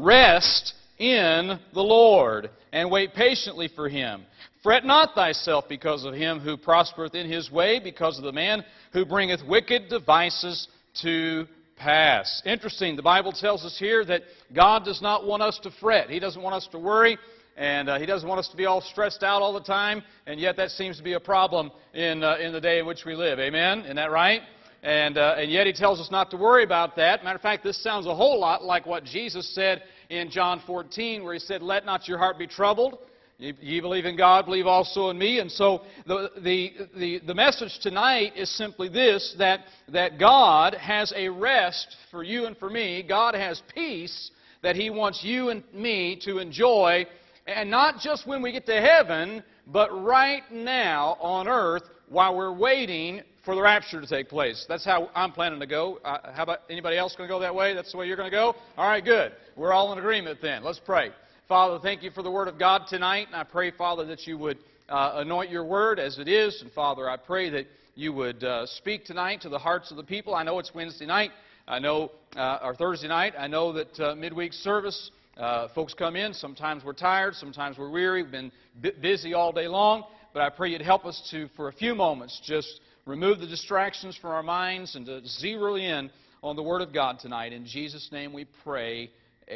"Rest in the Lord, and wait patiently for Him. Fret not thyself because of him who prospereth in his way, because of the man who bringeth wicked devices to pass." Interesting, the Bible tells us here that God does not want us to fret. He doesn't want us to worry, and uh, He doesn't want us to be all stressed out all the time, and yet that seems to be a problem in, uh, in the day in which we live. Amen? Isn't that right? And, uh, and yet He tells us not to worry about that. Matter of fact, this sounds a whole lot like what Jesus said in John fourteen, where He said, "Let not your heart be troubled. Ye, ye believe in God, believe also in me." And so the, the, the, the message tonight is simply this, that, that God has a rest for you and for me. God has peace that He wants you and me to enjoy, and not just when we get to heaven, but right now on earth while we're waiting for the rapture to take place. That's how I'm planning to go. Uh, how about anybody else going to go that way? That's the way you're going to go? All right, good. We're all in agreement then. Let's pray. Father, thank you for the Word of God tonight, and I pray, Father, that you would uh, anoint your Word as it is. And, Father, I pray that you would uh, speak tonight to the hearts of the people. I know it's Wednesday night. I know, uh, or Thursday night. I know that uh, midweek service, uh, folks come in. Sometimes we're tired. Sometimes we're weary. We've been b- busy all day long. But I pray you'd help us to, for a few moments, just remove the distractions from our minds and to zero in on the Word of God tonight. In Jesus' name we pray.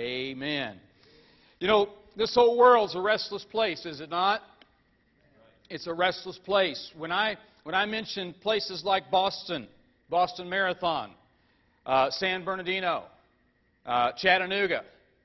Amen. You know, this whole world's a restless place, is it not? It's a restless place. When I, when I mention places like Boston, Boston Marathon, uh, San Bernardino, uh, Chattanooga,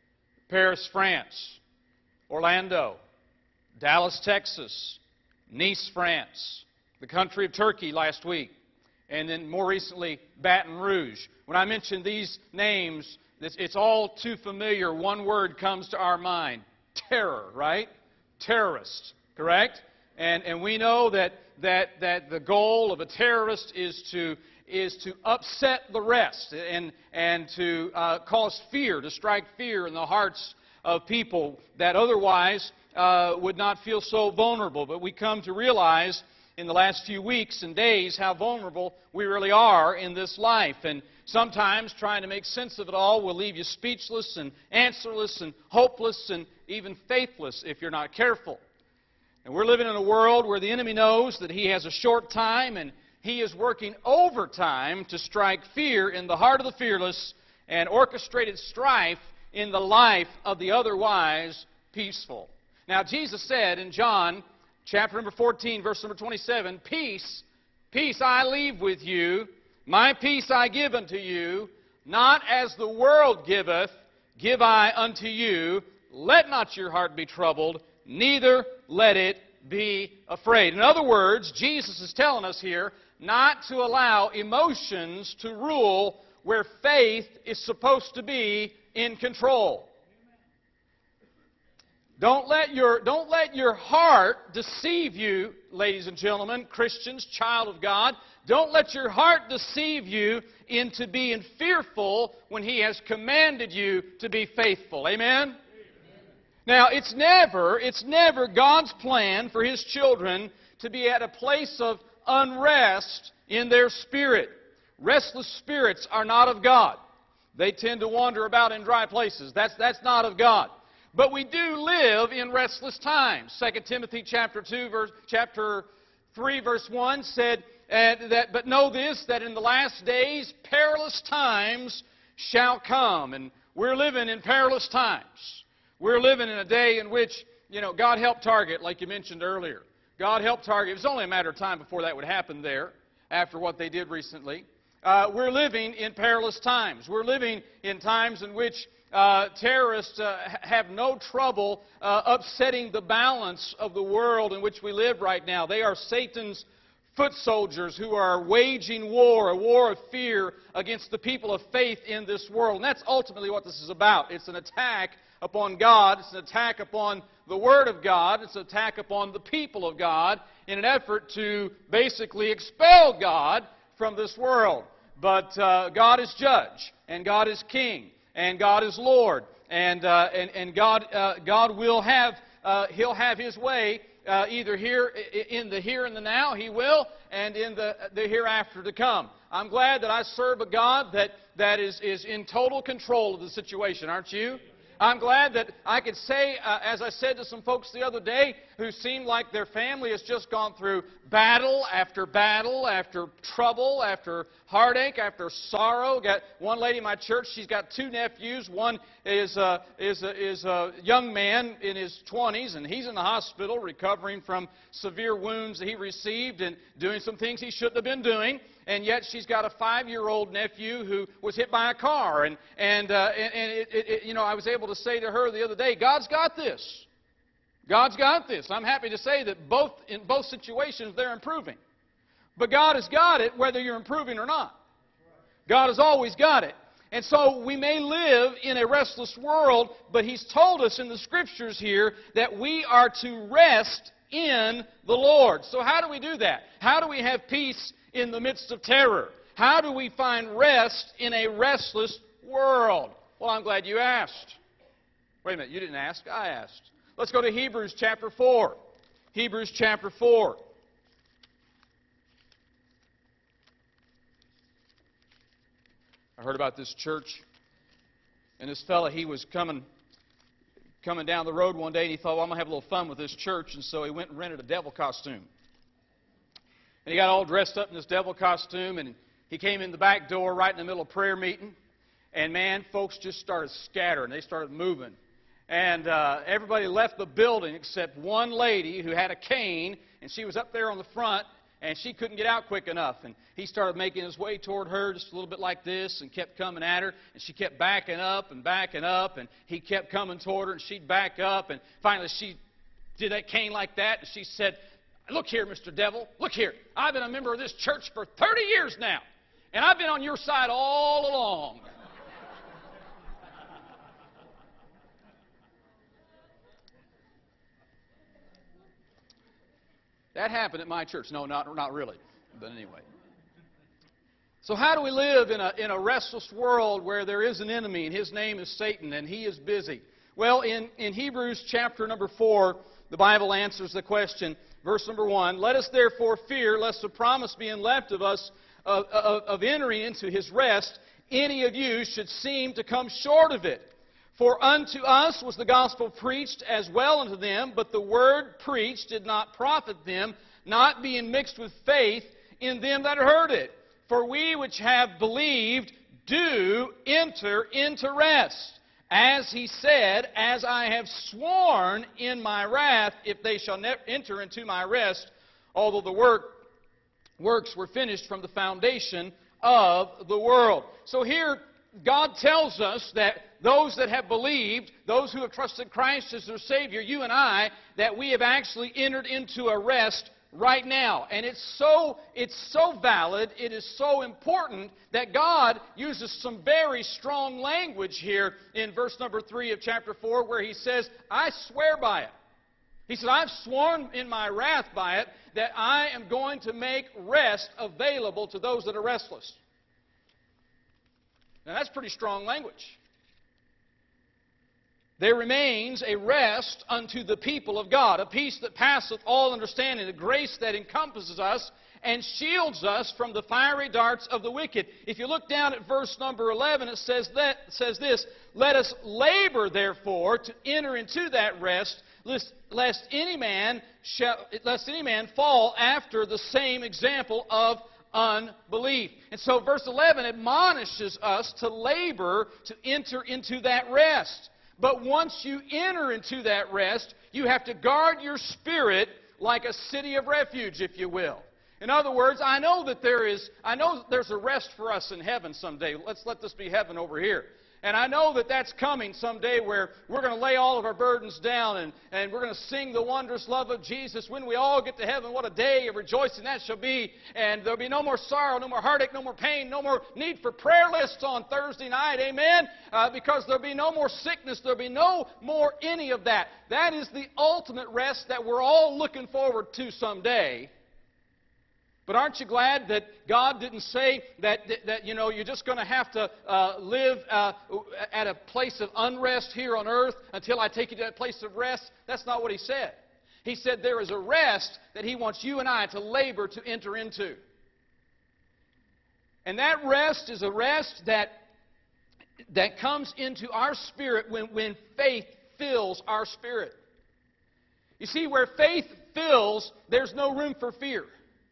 Paris, France, Orlando, Dallas, Texas, Nice, France, the country of Turkey last week, and then more recently, Baton Rouge. When I mention these names, it's, it's all too familiar. One word comes to our mind: terror, right? Terrorist, correct? And, and we know that, that, that the goal of a terrorist is to, is to upset the rest and, and to uh, cause fear, to strike fear in the hearts of people that otherwise uh, would not feel so vulnerable. But we come to realize in the last few weeks and days how vulnerable we really are in this life. And sometimes trying to make sense of it all will leave you speechless and answerless and hopeless and even faithless if you're not careful. And we're living in a world where the enemy knows that he has a short time, and he is working overtime to strike fear in the heart of the fearless and orchestrated strife in the life of the otherwise peaceful. Now, Jesus said in John chapter number fourteen, verse number twenty-seven, "Peace, peace I leave with you, my peace I give unto you, not as the world giveth, give I unto you. Let not your heart be troubled, neither let it be afraid." In other words, Jesus is telling us here, not to allow emotions to rule where faith is supposed to be in control. Don't let your, don't let your heart deceive you, ladies and gentlemen, Christians, child of God. Don't let your heart deceive you into being fearful when He has commanded you to be faithful. Amen? Amen? Now, it's never, it's never God's plan for His children to be at a place of unrest in their spirit. Restless spirits are not of God. They tend to wander about in dry places. That's, that's not of God. But we do live in restless times. Second Timothy chapter two, verse, chapter three, verse one said, uh, that, but know this, that in the last days perilous times shall come. And we're living in perilous times. We're living in a day in which, you know, God helped Target, like you mentioned earlier. God helped Target. It was only a matter of time before that would happen there, after what they did recently. Uh, we're living in perilous times. We're living in times in which Uh, terrorists uh, have no trouble uh, upsetting the balance of the world in which we live right now. They are Satan's foot soldiers who are waging war, a war of fear against the people of faith in this world. And that's ultimately what this is about. It's an attack upon God. It's an attack upon the Word of God. It's an attack upon the people of God in an effort to basically expel God from this world. But uh, God is judge, and God is king. And God is Lord, and uh, and and God uh, God will have uh, He'll have His way uh, either here in the here and the now He will, and in the the hereafter to come. I'm glad that I serve a God that that is is in total control of the situation, aren't you? I'm glad that I could say, uh, as I said to some folks the other day who seemed like their family has just gone through battle after battle, after trouble, after heartache, after sorrow. Got one lady in my church, she's got two nephews. One is, uh, is, uh, is a young man in his twenties, and he's in the hospital recovering from severe wounds that he received and doing some things he shouldn't have been doing. And yet she's got a five-year-old nephew who was hit by a car. And, and, uh, and, and it, it, you know, I was able to say to her the other day, God's got this. God's got this. I'm happy to say that both in both situations they're improving. But God has got it whether you're improving or not. God has always got it. And so we may live in a restless world, but He's told us in the Scriptures here that we are to rest in the Lord. So how do we do that? How do we have peace in the midst of terror? How do we find rest in a restless world? Well, I'm glad you asked. Wait a minute, you didn't ask, I asked. Let's go to Hebrews chapter four. Hebrews chapter four. I heard about this church, and this fella, he was coming coming down the road one day, and he thought, well, I'm going to have a little fun with this church, and so he went and rented a devil costume. And he got all dressed up in this devil costume, and he came in the back door right in the middle of prayer meeting. And, man, folks just started scattering. They started moving. And uh, everybody left the building except one lady who had a cane, and she was up there on the front, and she couldn't get out quick enough. And he started making his way toward her just a little bit like this and kept coming at her. And she kept backing up and backing up, and he kept coming toward her, and she'd back up. And finally she did that cane like that, and she said, look here, Mister Devil, look here. I've been a member of this church for thirty years now, and I've been on your side all along. That happened at my church. No, not, not really, but anyway. So how do we live in a, in a restless world where there is an enemy, and his name is Satan, and he is busy? Well, in, in Hebrews chapter number four, the Bible answers the question. Verse number one, let us therefore fear, lest the promise being left of us of, of, of entering into His rest, any of you should seem to come short of it. For unto us was the gospel preached as well unto them, but the word preached did not profit them, not being mixed with faith in them that heard it. For we which have believed do enter into rest. As He said, as I have sworn in my wrath, if they shall ne- enter into my rest, although the work, works were finished from the foundation of the world. So here, God tells us that those that have believed, those who have trusted Christ as their Savior, you and I, that we have actually entered into a rest right now. And it's so, it's so valid, it is so important that God uses some very strong language here in verse number three of chapter four where He says, I swear by it. He said, I've sworn in my wrath by it that I am going to make rest available to those that are restless. Now that's pretty strong language. There remains a rest unto the people of God, a peace that passeth all understanding, a grace that encompasses us and shields us from the fiery darts of the wicked. If you look down at verse number eleven, it says, that, it says this, Let us labor, therefore, to enter into that rest, lest, lest, any man shall, lest any man fall after the same example of unbelief. And so verse eleven admonishes us to labor to enter into that rest. But once you enter into that rest, you have to guard your spirit like a city of refuge, if you will. In other words, I know that there is, I know there's a rest for us in heaven someday. Let's let this be heaven over here. And I know that that's coming someday where we're going to lay all of our burdens down and, and we're going to sing the wondrous love of Jesus. When we all get to heaven, what a day of rejoicing that shall be. And there'll be no more sorrow, no more heartache, no more pain, no more need for prayer lists on Thursday night. Amen? Uh, because there'll be no more sickness. There'll be no more any of that. That is the ultimate rest that we're all looking forward to someday. But aren't you glad that God didn't say that, that, that you know, you're just going to have to uh, live uh, at a place of unrest here on earth until I take you to that place of rest? That's not what He said. He said there is a rest that He wants you and I to labor to enter into. And that rest is a rest that, that comes into our spirit when, when faith fills our spirit. You see, where faith fills, there's no room for fear.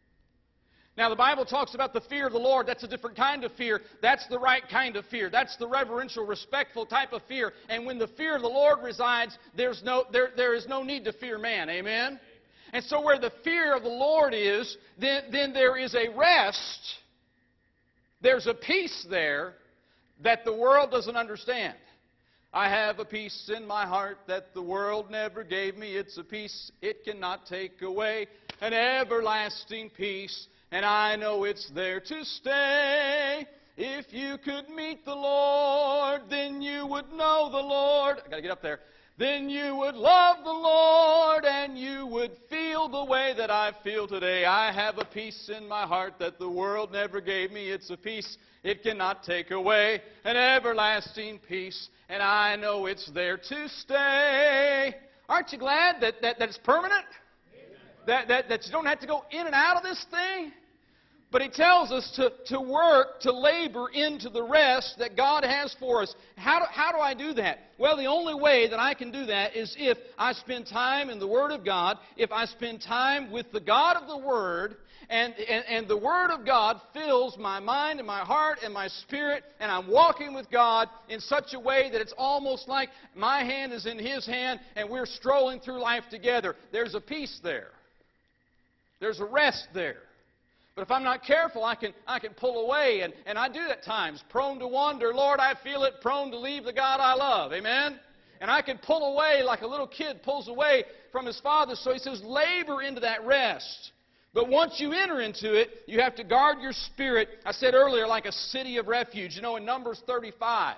Now, the Bible talks about the fear of the Lord. That's a different kind of fear. That's the right kind of fear. That's the reverential, respectful type of fear. And when the fear of the Lord resides, there's no, there, there is no need to fear man. Amen? And so where the fear of the Lord is, then, then there is a rest. There's a peace there that the world doesn't understand. I have a peace in my heart that the world never gave me. It's a peace it cannot take away. An everlasting peace. And I know it's there to stay. If you could meet the Lord, then you would know the Lord. I've got to get up there. Then you would love the Lord, and you would feel the way that I feel today. I have a peace in my heart that the world never gave me. It's a peace it cannot take away. An everlasting peace, and I know it's there to stay. Aren't you glad that, that, that it's permanent? That, that, that you don't have to go in and out of this thing? But He tells us to, to work, to labor into the rest that God has for us. How do, how do I do that? Well, the only way that I can do that is if I spend time in the Word of God, if I spend time with the God of the Word, and, and, and the Word of God fills my mind and my heart and my spirit, and I'm walking with God in such a way that it's almost like my hand is in His hand, and we're strolling through life together. There's a peace there. There's a rest there. But if I'm not careful, I can, I can pull away, and, and I do at times. Prone to wander, Lord, I feel it, prone to leave the God I love. Amen? And I can pull away like a little kid pulls away from his father. So He says, labor into that rest. But once you enter into it, you have to guard your spirit, I said earlier, like a city of refuge. You know, in Numbers thirty-five,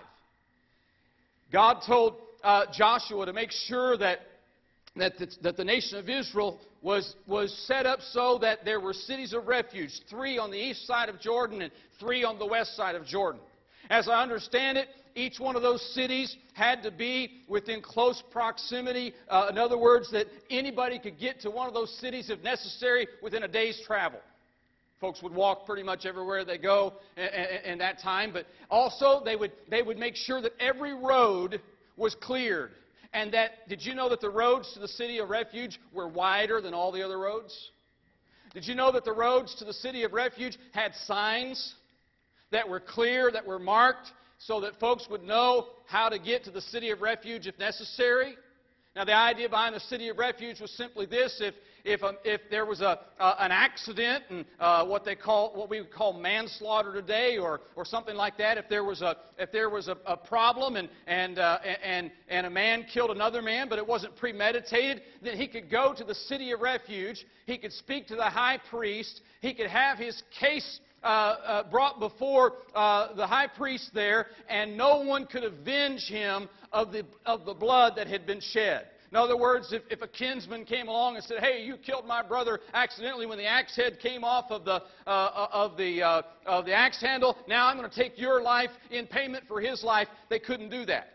God told uh, Joshua to make sure that That the, that the nation of Israel was, was set up so that there were cities of refuge, three on the east side of Jordan and three on the west side of Jordan. As I understand it, each one of those cities had to be within close proximity. Uh, in other words, that anybody could get to one of those cities, if necessary, within a day's travel. Folks would walk pretty much everywhere they go in, in, in that time. But also, they would, they would make sure that every road was cleared. And that, did you know that the roads to the city of refuge were wider than all the other roads? Did you know that the roads to the city of refuge had signs that were clear, that were marked, so that folks would know how to get to the city of refuge if necessary? Now, the idea behind the city of refuge was simply this: if if um, if there was a uh, an accident and uh, what they call what we would call manslaughter today, or or something like that, if there was a if there was a, a problem and and uh, and and a man killed another man, but it wasn't premeditated, then he could go to the city of refuge. He could speak to the high priest. He could have his case Uh, uh, brought before uh, the high priest there, and no one could avenge him of the, of the blood that had been shed. In other words, if, if a kinsman came along and said, "Hey, you killed my brother accidentally when the axe head came off of the, uh, of the, uh, of the axe handle, now I'm going to take your life in payment for his life," they couldn't do that.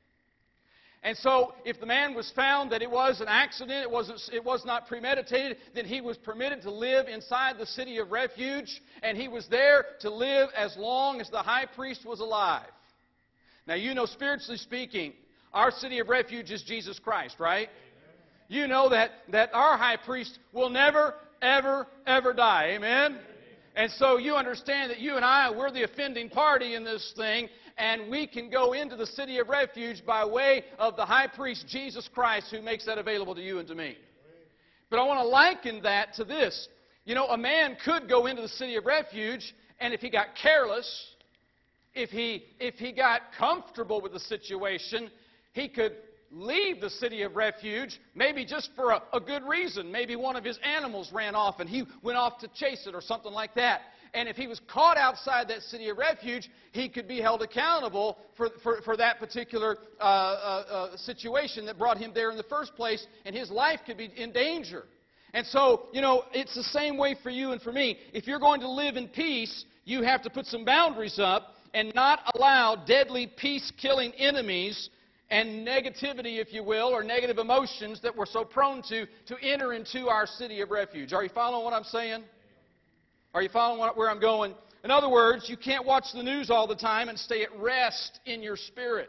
And so, if the man was found that it was an accident, it, wasn't, it was not premeditated, then he was permitted to live inside the city of refuge, and he was there to live as long as the high priest was alive. Now, you know, spiritually speaking, our city of refuge is Jesus Christ, right? You know that, that our high priest will never, ever, ever die. Amen? And so you understand that you and I, we're the offending party in this thing, and we can go into the city of refuge by way of the high priest, Jesus Christ, who makes that available to you and to me. But I want to liken that to this. You know, a man could go into the city of refuge, and if he got careless, if he, if he got comfortable with the situation, he could leave the city of refuge, maybe just for a, a good reason. Maybe one of his animals ran off and he went off to chase it or something like that. And if he was caught outside that city of refuge, he could be held accountable for, for, for that particular uh, uh, uh, situation that brought him there in the first place, and his life could be in danger. And so, you know, it's the same way for you and for me. If you're going to live in peace, you have to put some boundaries up and not allow deadly peace-killing enemies and negativity, if you will, or negative emotions that we're so prone to, to enter into our city of refuge. Are you following what I'm saying? Are you following what, where I'm going? In other words, you can't watch the news all the time and stay at rest in your spirit.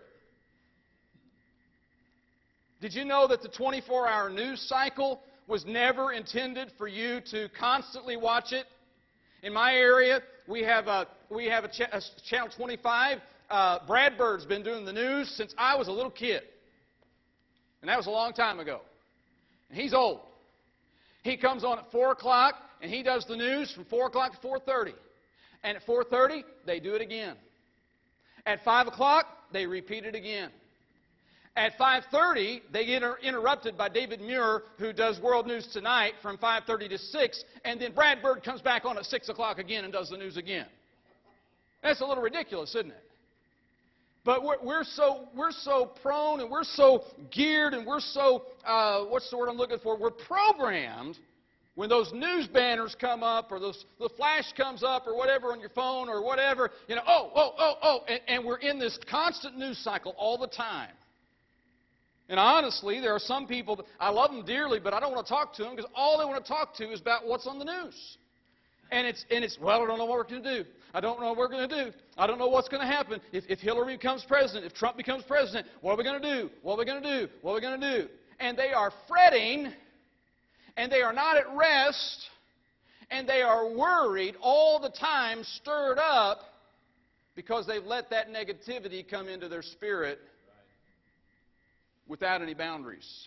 Did you know that the twenty-four hour news cycle was never intended for you to constantly watch it? In my area, we have a, we have a, ch a Channel twenty-five. Uh, Brad Bird's been doing the news since I was a little kid. And that was a long time ago. And he's old. He comes on at four o'clock, and he does the news from four o'clock to four thirty. And at four thirty, they do it again. At five o'clock, they repeat it again. At five thirty, they get inter interrupted by David Muir, who does World News Tonight from five thirty to six, and then Brad Bird comes back on at six o'clock again and does the news again. That's a little ridiculous, isn't it? But we're, we're so we're so prone, and we're so geared, and we're so uh, what's the word I'm looking for? We're programmed when those news banners come up, or those the flash comes up, or whatever on your phone, or whatever. You know, oh, oh, oh, oh, and, and we're in this constant news cycle all the time. And honestly, there are some people that I love them dearly, but I don't want to talk to them because all they want to talk to is about what's on the news. And it's, and it's, well, I don't know what we're going to do. I don't know what we're going to do. I don't know what's going to happen. If, if Hillary becomes president, if Trump becomes president, what are we going to do? What are we going to do? What are we going to do? And they are fretting, and they are not at rest, and they are worried all the time, stirred up, because they've let that negativity come into their spirit without any boundaries.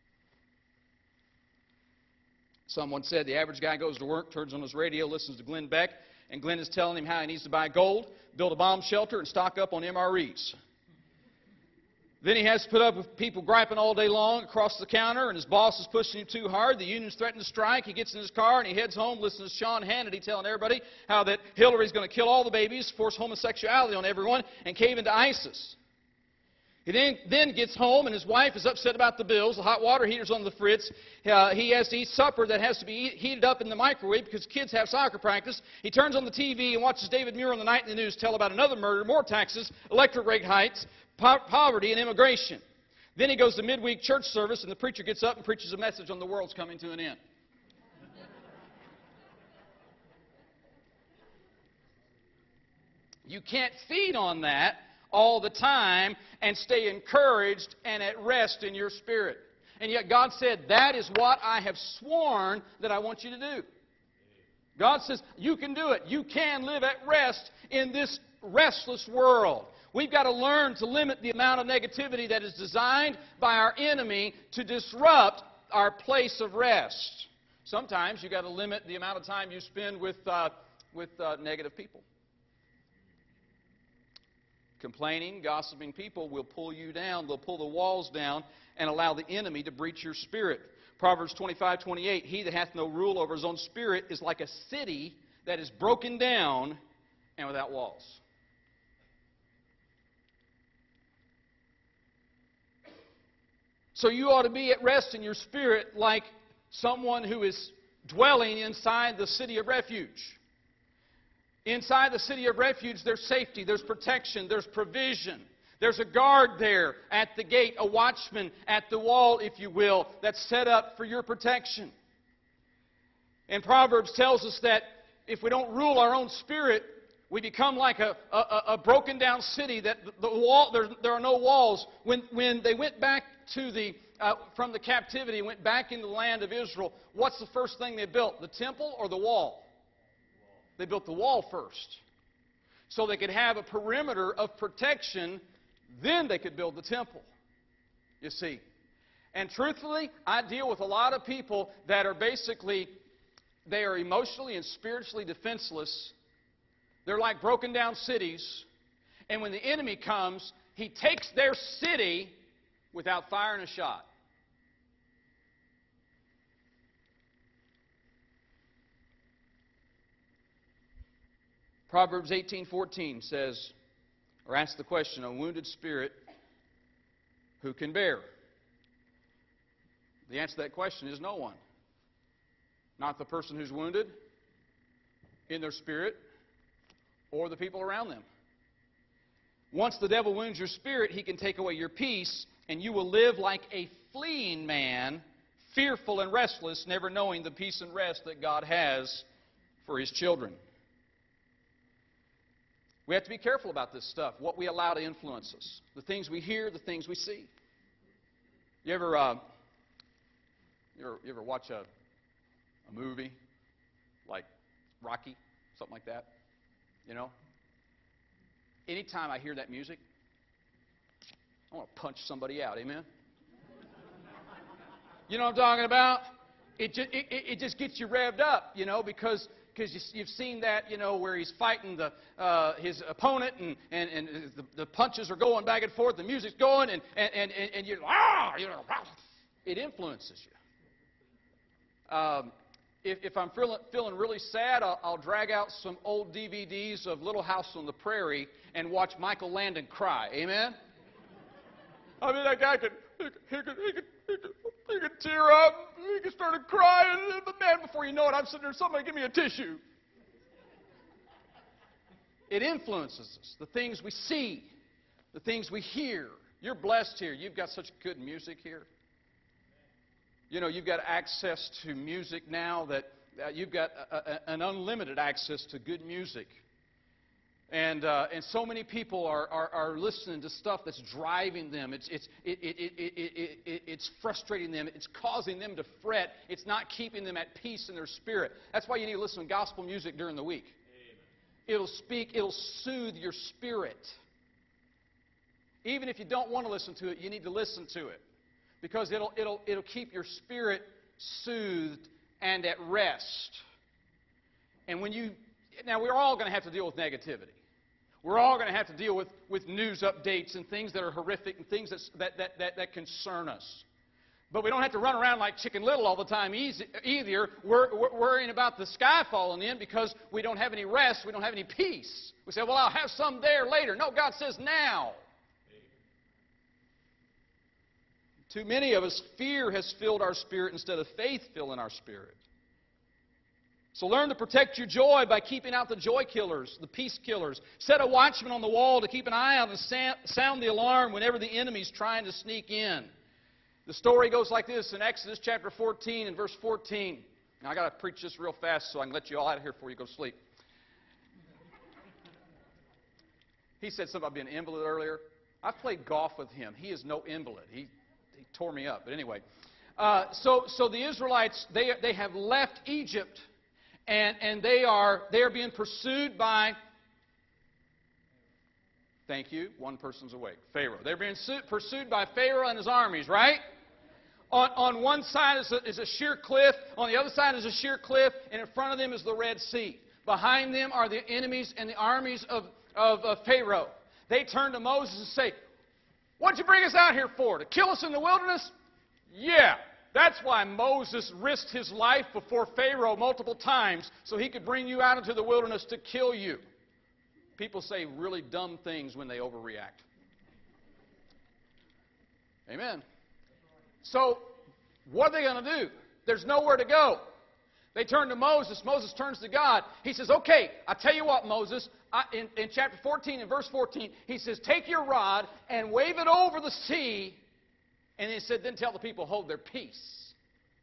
Someone said the average guy goes to work, turns on his radio, listens to Glenn Beck, and Glenn is telling him how he needs to buy gold, build a bomb shelter, and stock up on M R Es. Then he has to put up with people griping all day long across the counter, and his boss is pushing him too hard. The union's threatening to strike. He gets in his car, and he heads home, listening to Sean Hannity telling everybody how that Hillary's going to kill all the babies, force homosexuality on everyone, and cave into ISIS. He then, then gets home, and his wife is upset about the bills. The hot water heater's on the fritz. Uh, he has to eat supper that has to be eat, heated up in the microwave because kids have soccer practice. He turns on the T V and watches David Muir on the Night in the News tell about another murder, more taxes, electric rate hikes, po poverty, and immigration. Then he goes to midweek church service, and the preacher gets up and preaches a message on the world's coming to an end. You can't feed on that all the time and stay encouraged and at rest in your spirit. And yet God said, that is what I have sworn that I want you to do. God says, you can do it. You can live at rest in this restless world. We've got to learn to limit the amount of negativity that is designed by our enemy to disrupt our place of rest. Sometimes you've got to limit the amount of time you spend with, uh, with uh, negative people. Complaining, gossiping people will pull you down. They'll pull the walls down and allow the enemy to breach your spirit. Proverbs twenty-five twenty-eight, he that hath no rule over his own spirit is like a city that is broken down and without walls. So you ought to be at rest in your spirit like someone who is dwelling inside the city of refuge. Inside the city of refuge, there's safety, there's protection, there's provision. There's a guard there at the gate, a watchman at the wall, if you will, that's set up for your protection. And Proverbs tells us that if we don't rule our own spirit, we become like a, a, a broken down city that the wall, there, there are no walls. When, when they went back to the, uh, from the captivity, went back into the land of Israel, what's the first thing they built? The temple or the wall? They built the wall first, so they could have a perimeter of protection. Then they could build the temple, you see. And truthfully, I deal with a lot of people that are basically, they are emotionally and spiritually defenseless. They're like broken down cities. And when the enemy comes, he takes their city without firing a shot. Proverbs eighteen fourteen says, or asks the question, a wounded spirit who can bear? The answer to that question is no one. Not the person who's wounded in their spirit or the people around them. Once the devil wounds your spirit, he can take away your peace, and you will live like a fleeing man, fearful and restless, never knowing the peace and rest that God has for His children. We have to be careful about this stuff, what we allow to influence us. The things we hear, the things we see. You ever, uh, you ever, you ever watch a, a movie like Rocky, something like that? You know? Anytime I hear that music, I want to punch somebody out, amen? You know what I'm talking about? It just, it, it just gets you revved up, you know, because... Because you've seen that, you know, where he's fighting the, uh, his opponent and, and, and the, the punches are going back and forth, the music's going, and, and, and, and you're, ah, you know, it influences you. Um, if, if I'm feeling, feeling really sad, I'll, I'll drag out some old D V Ds of Little House on the Prairie and watch Michael Landon cry. Amen? I mean, that guy could, he could, he could, he could, he could, he could tear up, he could start crying, but man, before you know it, I'm sitting there, somebody give me a tissue. It influences us, the things we see, the things we hear. You're blessed here. You've got such good music here. You know, you've got access to music now that uh, you've got a, a, an unlimited access to good music. And, uh, and so many people are, are, are listening to stuff that's driving them. It's, it's, it, it, it, it, it, it's frustrating them. It's causing them to fret. It's not keeping them at peace in their spirit. That's why you need to listen to gospel music during the week. Amen. It'll speak, it'll soothe your spirit. Even if you don't want to listen to it, you need to listen to it. Because it'll, it'll, it'll keep your spirit soothed and at rest. And when you, now we're all going to have to deal with negativity. We're all going to have to deal with, with news updates and things that are horrific and things that's, that, that, that, that concern us. But we don't have to run around like Chicken Little all the time easy, either. We're, we're worrying about the sky falling in because we don't have any rest, we don't have any peace. We say, well, I'll have some there later. No, God says now. Too many of us, fear has filled our spirit instead of faith filling our spirit. So learn to protect your joy by keeping out the joy killers, the peace killers. Set a watchman on the wall to keep an eye out and sound the alarm whenever the enemy's trying to sneak in. The story goes like this in Exodus chapter fourteen and verse fourteen. Now, I've got to preach this real fast so I can let you all out of here before you go to sleep. He said something about being an invalid earlier. I've played golf with him. He is no invalid. He, he tore me up. But anyway, uh, so, so the Israelites, they, they have left Egypt. And, and they are they are being pursued by Thank you. One person's awake. Pharaoh. They're being su- pursued by Pharaoh and his armies, right? On, on one side is a, is a sheer cliff. On the other side is a sheer cliff. And in front of them is the Red Sea. Behind them are the enemies and the armies of, of, of Pharaoh. They turn to Moses and say, "What'd you bring us out here for? To kill us in the wilderness?" Yeah. That's why Moses risked his life before Pharaoh multiple times so he could bring you out into the wilderness to kill you. People say really dumb things when they overreact. Amen. So, what are they going to do? There's nowhere to go. They turn to Moses. Moses turns to God. He says, "Okay, I'll tell you what, Moses." I, in, in chapter fourteen, in verse fourteen, he says, "Take your rod and wave it over the sea." And he said, "Then tell the people, hold their peace."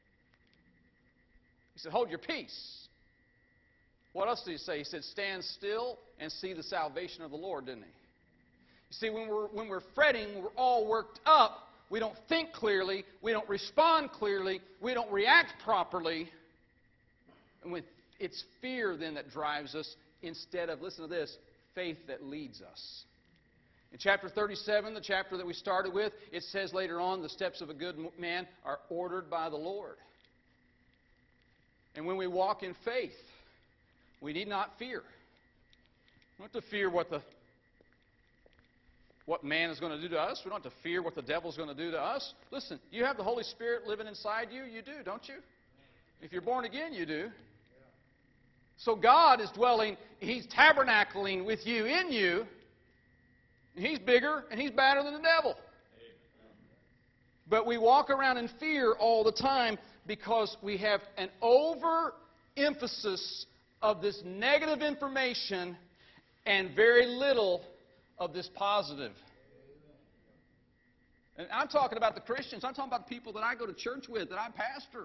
He said, "Hold your peace." What else did he say? He said, "Stand still and see the salvation of the Lord," didn't he? You see, when we're, when we're fretting, when we're all worked up, we don't think clearly, we don't respond clearly, we don't react properly. And when it's fear then that drives us instead of, listen to this, faith that leads us. In chapter thirty-seven, the chapter that we started with, it says later on, the steps of a good man are ordered by the Lord. And when we walk in faith, we need not fear. We don't have to fear what the what man is going to do to us. We don't have to fear what the devil's going to do to us. Listen, you have the Holy Spirit living inside you. You do, don't you? If you're born again, you do. So God is dwelling, He's tabernacling with you, in you. He's bigger and He's badder than the devil. But we walk around in fear all the time because we have an overemphasis of this negative information and very little of this positive. And I'm talking about the Christians. I'm talking about the people that I go to church with, that I pastor.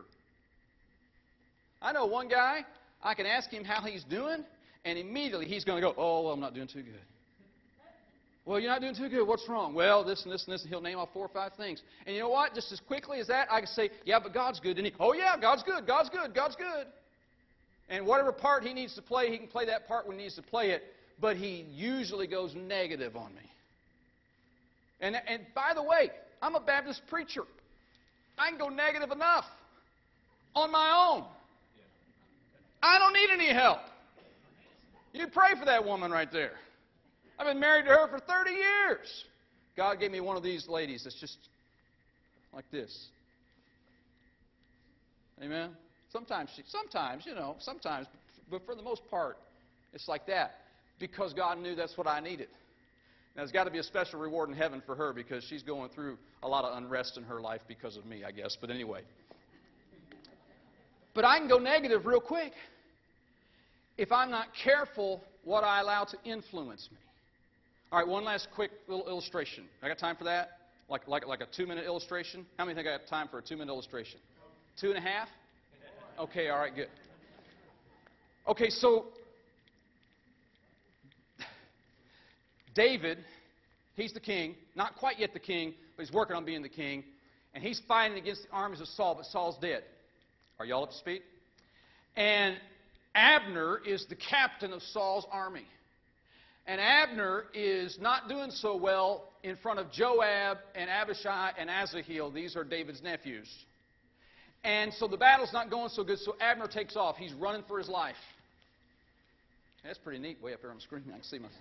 I know one guy, I can ask him how he's doing, and immediately he's going to go, "Oh, well, I'm not doing too good." "Well, you're not doing too good. What's wrong?" "Well, this and this and this," and he'll name off four or five things. And you know what? Just as quickly as that, I can say, "Yeah, but God's good." And he, "Oh, yeah, God's good, God's good, God's good." And whatever part he needs to play, he can play that part when he needs to play it, but he usually goes negative on me. And, and by the way, I'm a Baptist preacher. I can go negative enough on my own. I don't need any help. You pray for that woman right there. I've been married to her for thirty years. God gave me one of these ladies that's just like this. Amen? Sometimes, she, sometimes, you know, sometimes, but for the most part, it's like that because God knew that's what I needed. Now, there's got to be a special reward in heaven for her because she's going through a lot of unrest in her life because of me, I guess. But anyway. But I can go negative real quick if I'm not careful what I allow to influence me. All right, one last quick little illustration. I got time for that? Like, like, like a two-minute illustration? How many think I got time for a two-minute illustration? Two and a half? Okay, all right, good. Okay, so David, he's the king. Not quite yet the king, but he's working on being the king. And he's fighting against the armies of Saul, but Saul's dead. Are y'all up to speed? And Abner is the captain of Saul's army. And Abner is not doing so well in front of Joab and Abishai and Asahel. These are David's nephews. And so the battle's not going so good, so Abner takes off. He's running for his life. That's pretty neat, way up there on the screen. I can see myself.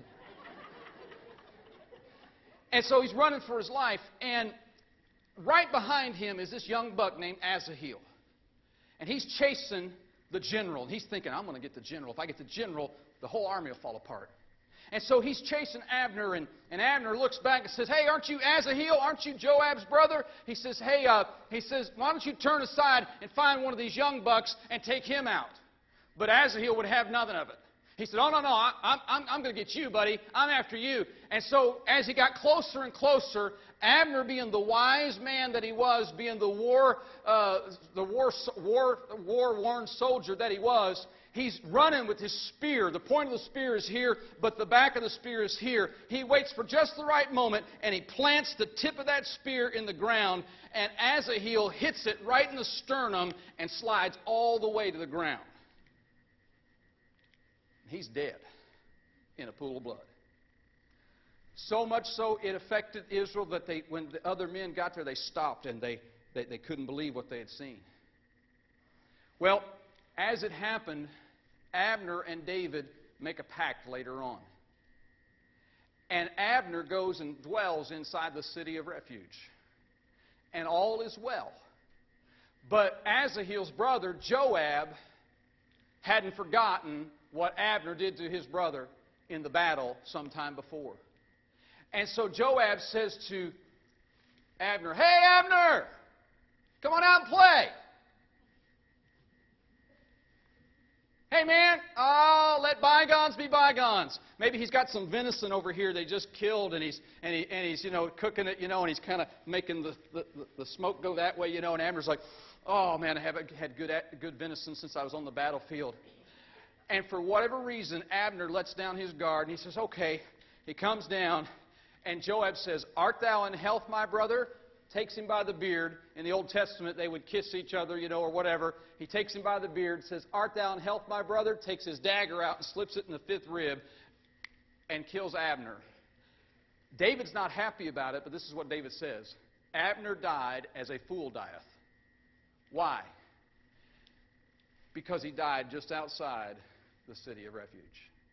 And so he's running for his life, and right behind him is this young buck named Asahel. And he's chasing the general. And he's thinking, "I'm going to get the general. If I get the general, the whole army will fall apart." And so he's chasing Abner, and, and Abner looks back and says, "Hey, aren't you Asahel? Aren't you Joab's brother?" He says, "Hey, uh, he says, why don't you turn aside and find one of these young bucks and take him out?" But Asahel would have nothing of it. He said, "Oh, no, no, I, I'm, I'm, I'm going to get you, buddy. I'm after you." And so as he got closer and closer, Abner, being the wise man that he was, being the war, uh, the war, war, war-worn soldier that he was, he's running with his spear. The point of the spear is here, but the back of the spear is here. He waits for just the right moment, and he plants the tip of that spear in the ground, and Asahel hits it right in the sternum and slides all the way to the ground. He's dead in a pool of blood. So much so it affected Israel that they, when the other men got there, they stopped and they, they, they couldn't believe what they had seen. Well, as it happened, Abner and David make a pact later on. And Abner goes and dwells inside the city of refuge. And all is well. But Asahel's brother, Joab, hadn't forgotten what Abner did to his brother in the battle sometime before. And so Joab says to Abner, "Hey, Abner, come on out and play." "Hey, man, oh, let bygones be bygones." Maybe he's got some venison over here they just killed, and he's and, he, and he's you know cooking it, you know, and he's kind of making the, the, the smoke go that way, you know. And Abner's like, "Oh man, I haven't had good good venison since I was on the battlefield." And for whatever reason, Abner lets down his guard, and he says, "Okay." He comes down, and Joab says, "Art thou in health, my brother?" Takes him by the beard. In the Old Testament, they would kiss each other, you know, or whatever. He takes him by the beard, says, "Art thou in health, my brother?" Takes his dagger out and slips it in the fifth rib and kills Abner. David's not happy about it, but this is what David says. Abner died as a fool dieth. Why? Because he died just outside the city of refuge.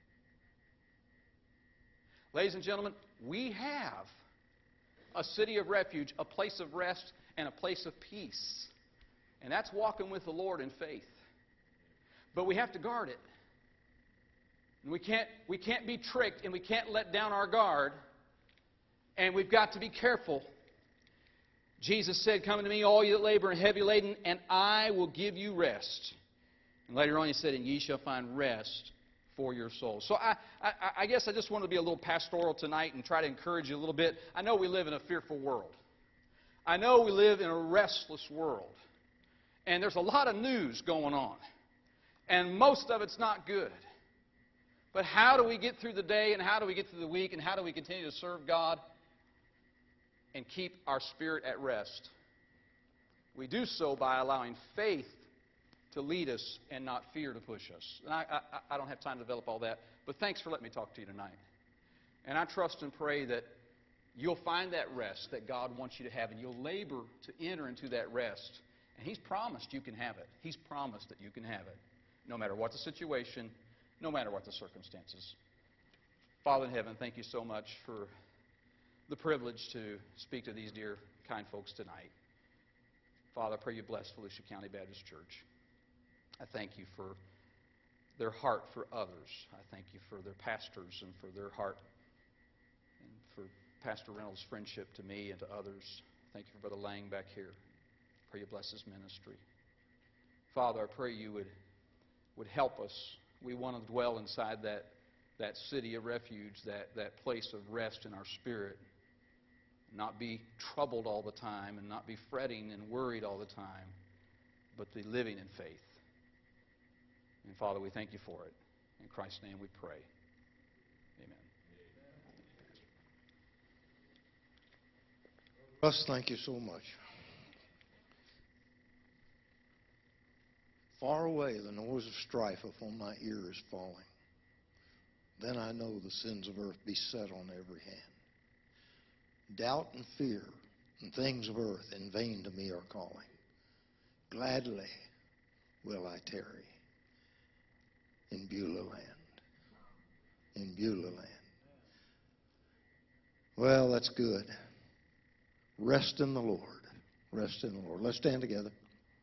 Ladies and gentlemen, we have a city of refuge, a place of rest, and a place of peace. And that's walking with the Lord in faith. But we have to guard it. And we can't, we can't be tricked, and we can't let down our guard. And we've got to be careful. Jesus said, "Come unto me, all you that labor and heavy laden, and I will give you rest." And later on he said, "And ye shall find rest for your souls." So I, I, I guess I just want to be a little pastoral tonight and try to encourage you a little bit. I know we live in a fearful world. I know we live in a restless world. And there's a lot of news going on. And most of it's not good. But how do we get through the day, and how do we get through the week, and how do we continue to serve God and keep our spirit at rest? We do so by allowing faith to lead us and not fear to push us. And I, I, I don't have time to develop all that, but thanks for letting me talk to you tonight. And I trust and pray that you'll find that rest that God wants you to have, and you'll labor to enter into that rest. And He's promised you can have it. He's promised that you can have it, no matter what the situation, no matter what the circumstances. Father in heaven, thank you so much for the privilege to speak to these dear, kind folks tonight. Father, I pray you bless Volusia County Baptist Church. I thank you for their heart for others. I thank you for their pastors and for their heart, and for Pastor Reynolds' friendship to me and to others. Thank you for Brother Lang back here. Pray you bless his ministry. Father, I pray you would, would help us. We want to dwell inside that, that city of refuge, that, that place of rest in our spirit. Not be troubled all the time and not be fretting and worried all the time, but be living in faith. And Father, we thank you for it. In Christ's name we pray. Amen. Russ, thank you so much. Far away the noise of strife upon my ear is falling. Then I know the sins of earth beset on every hand. Doubt and fear and things of earth in vain to me are calling. Gladly will I tarry in Beulah land. In Beulah land. Well, that's good. Rest in the Lord. Rest in the Lord. Let's stand together.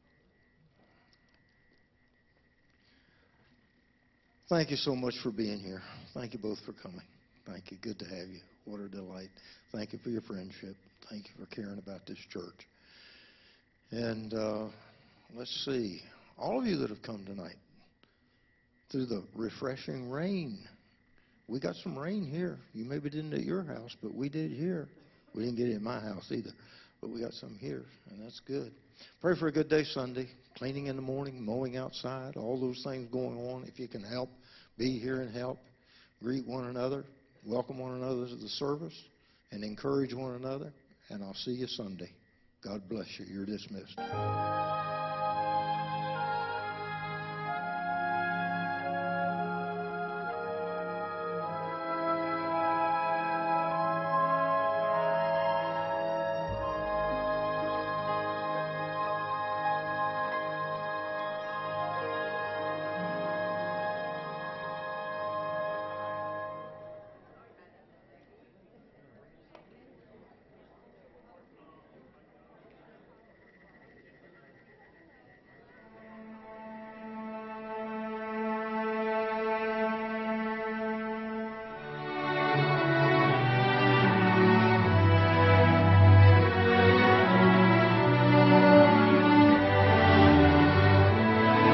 Thank you so much for being here. Thank you both for coming. Thank you. Good to have you. What a delight. Thank you for your friendship. Thank you for caring about this church. And uh, let's see. All of you that have come tonight, through the refreshing rain. We got some rain here. You maybe didn't at your house, but we did here. We didn't get it in my house either, but we got some here, and that's good. Pray for a good day Sunday. Cleaning in the morning, mowing outside, all those things going on. If you can help, be here and help. Greet one another. Welcome one another to the service, and encourage one another. And I'll see you Sunday. God bless you. You're dismissed.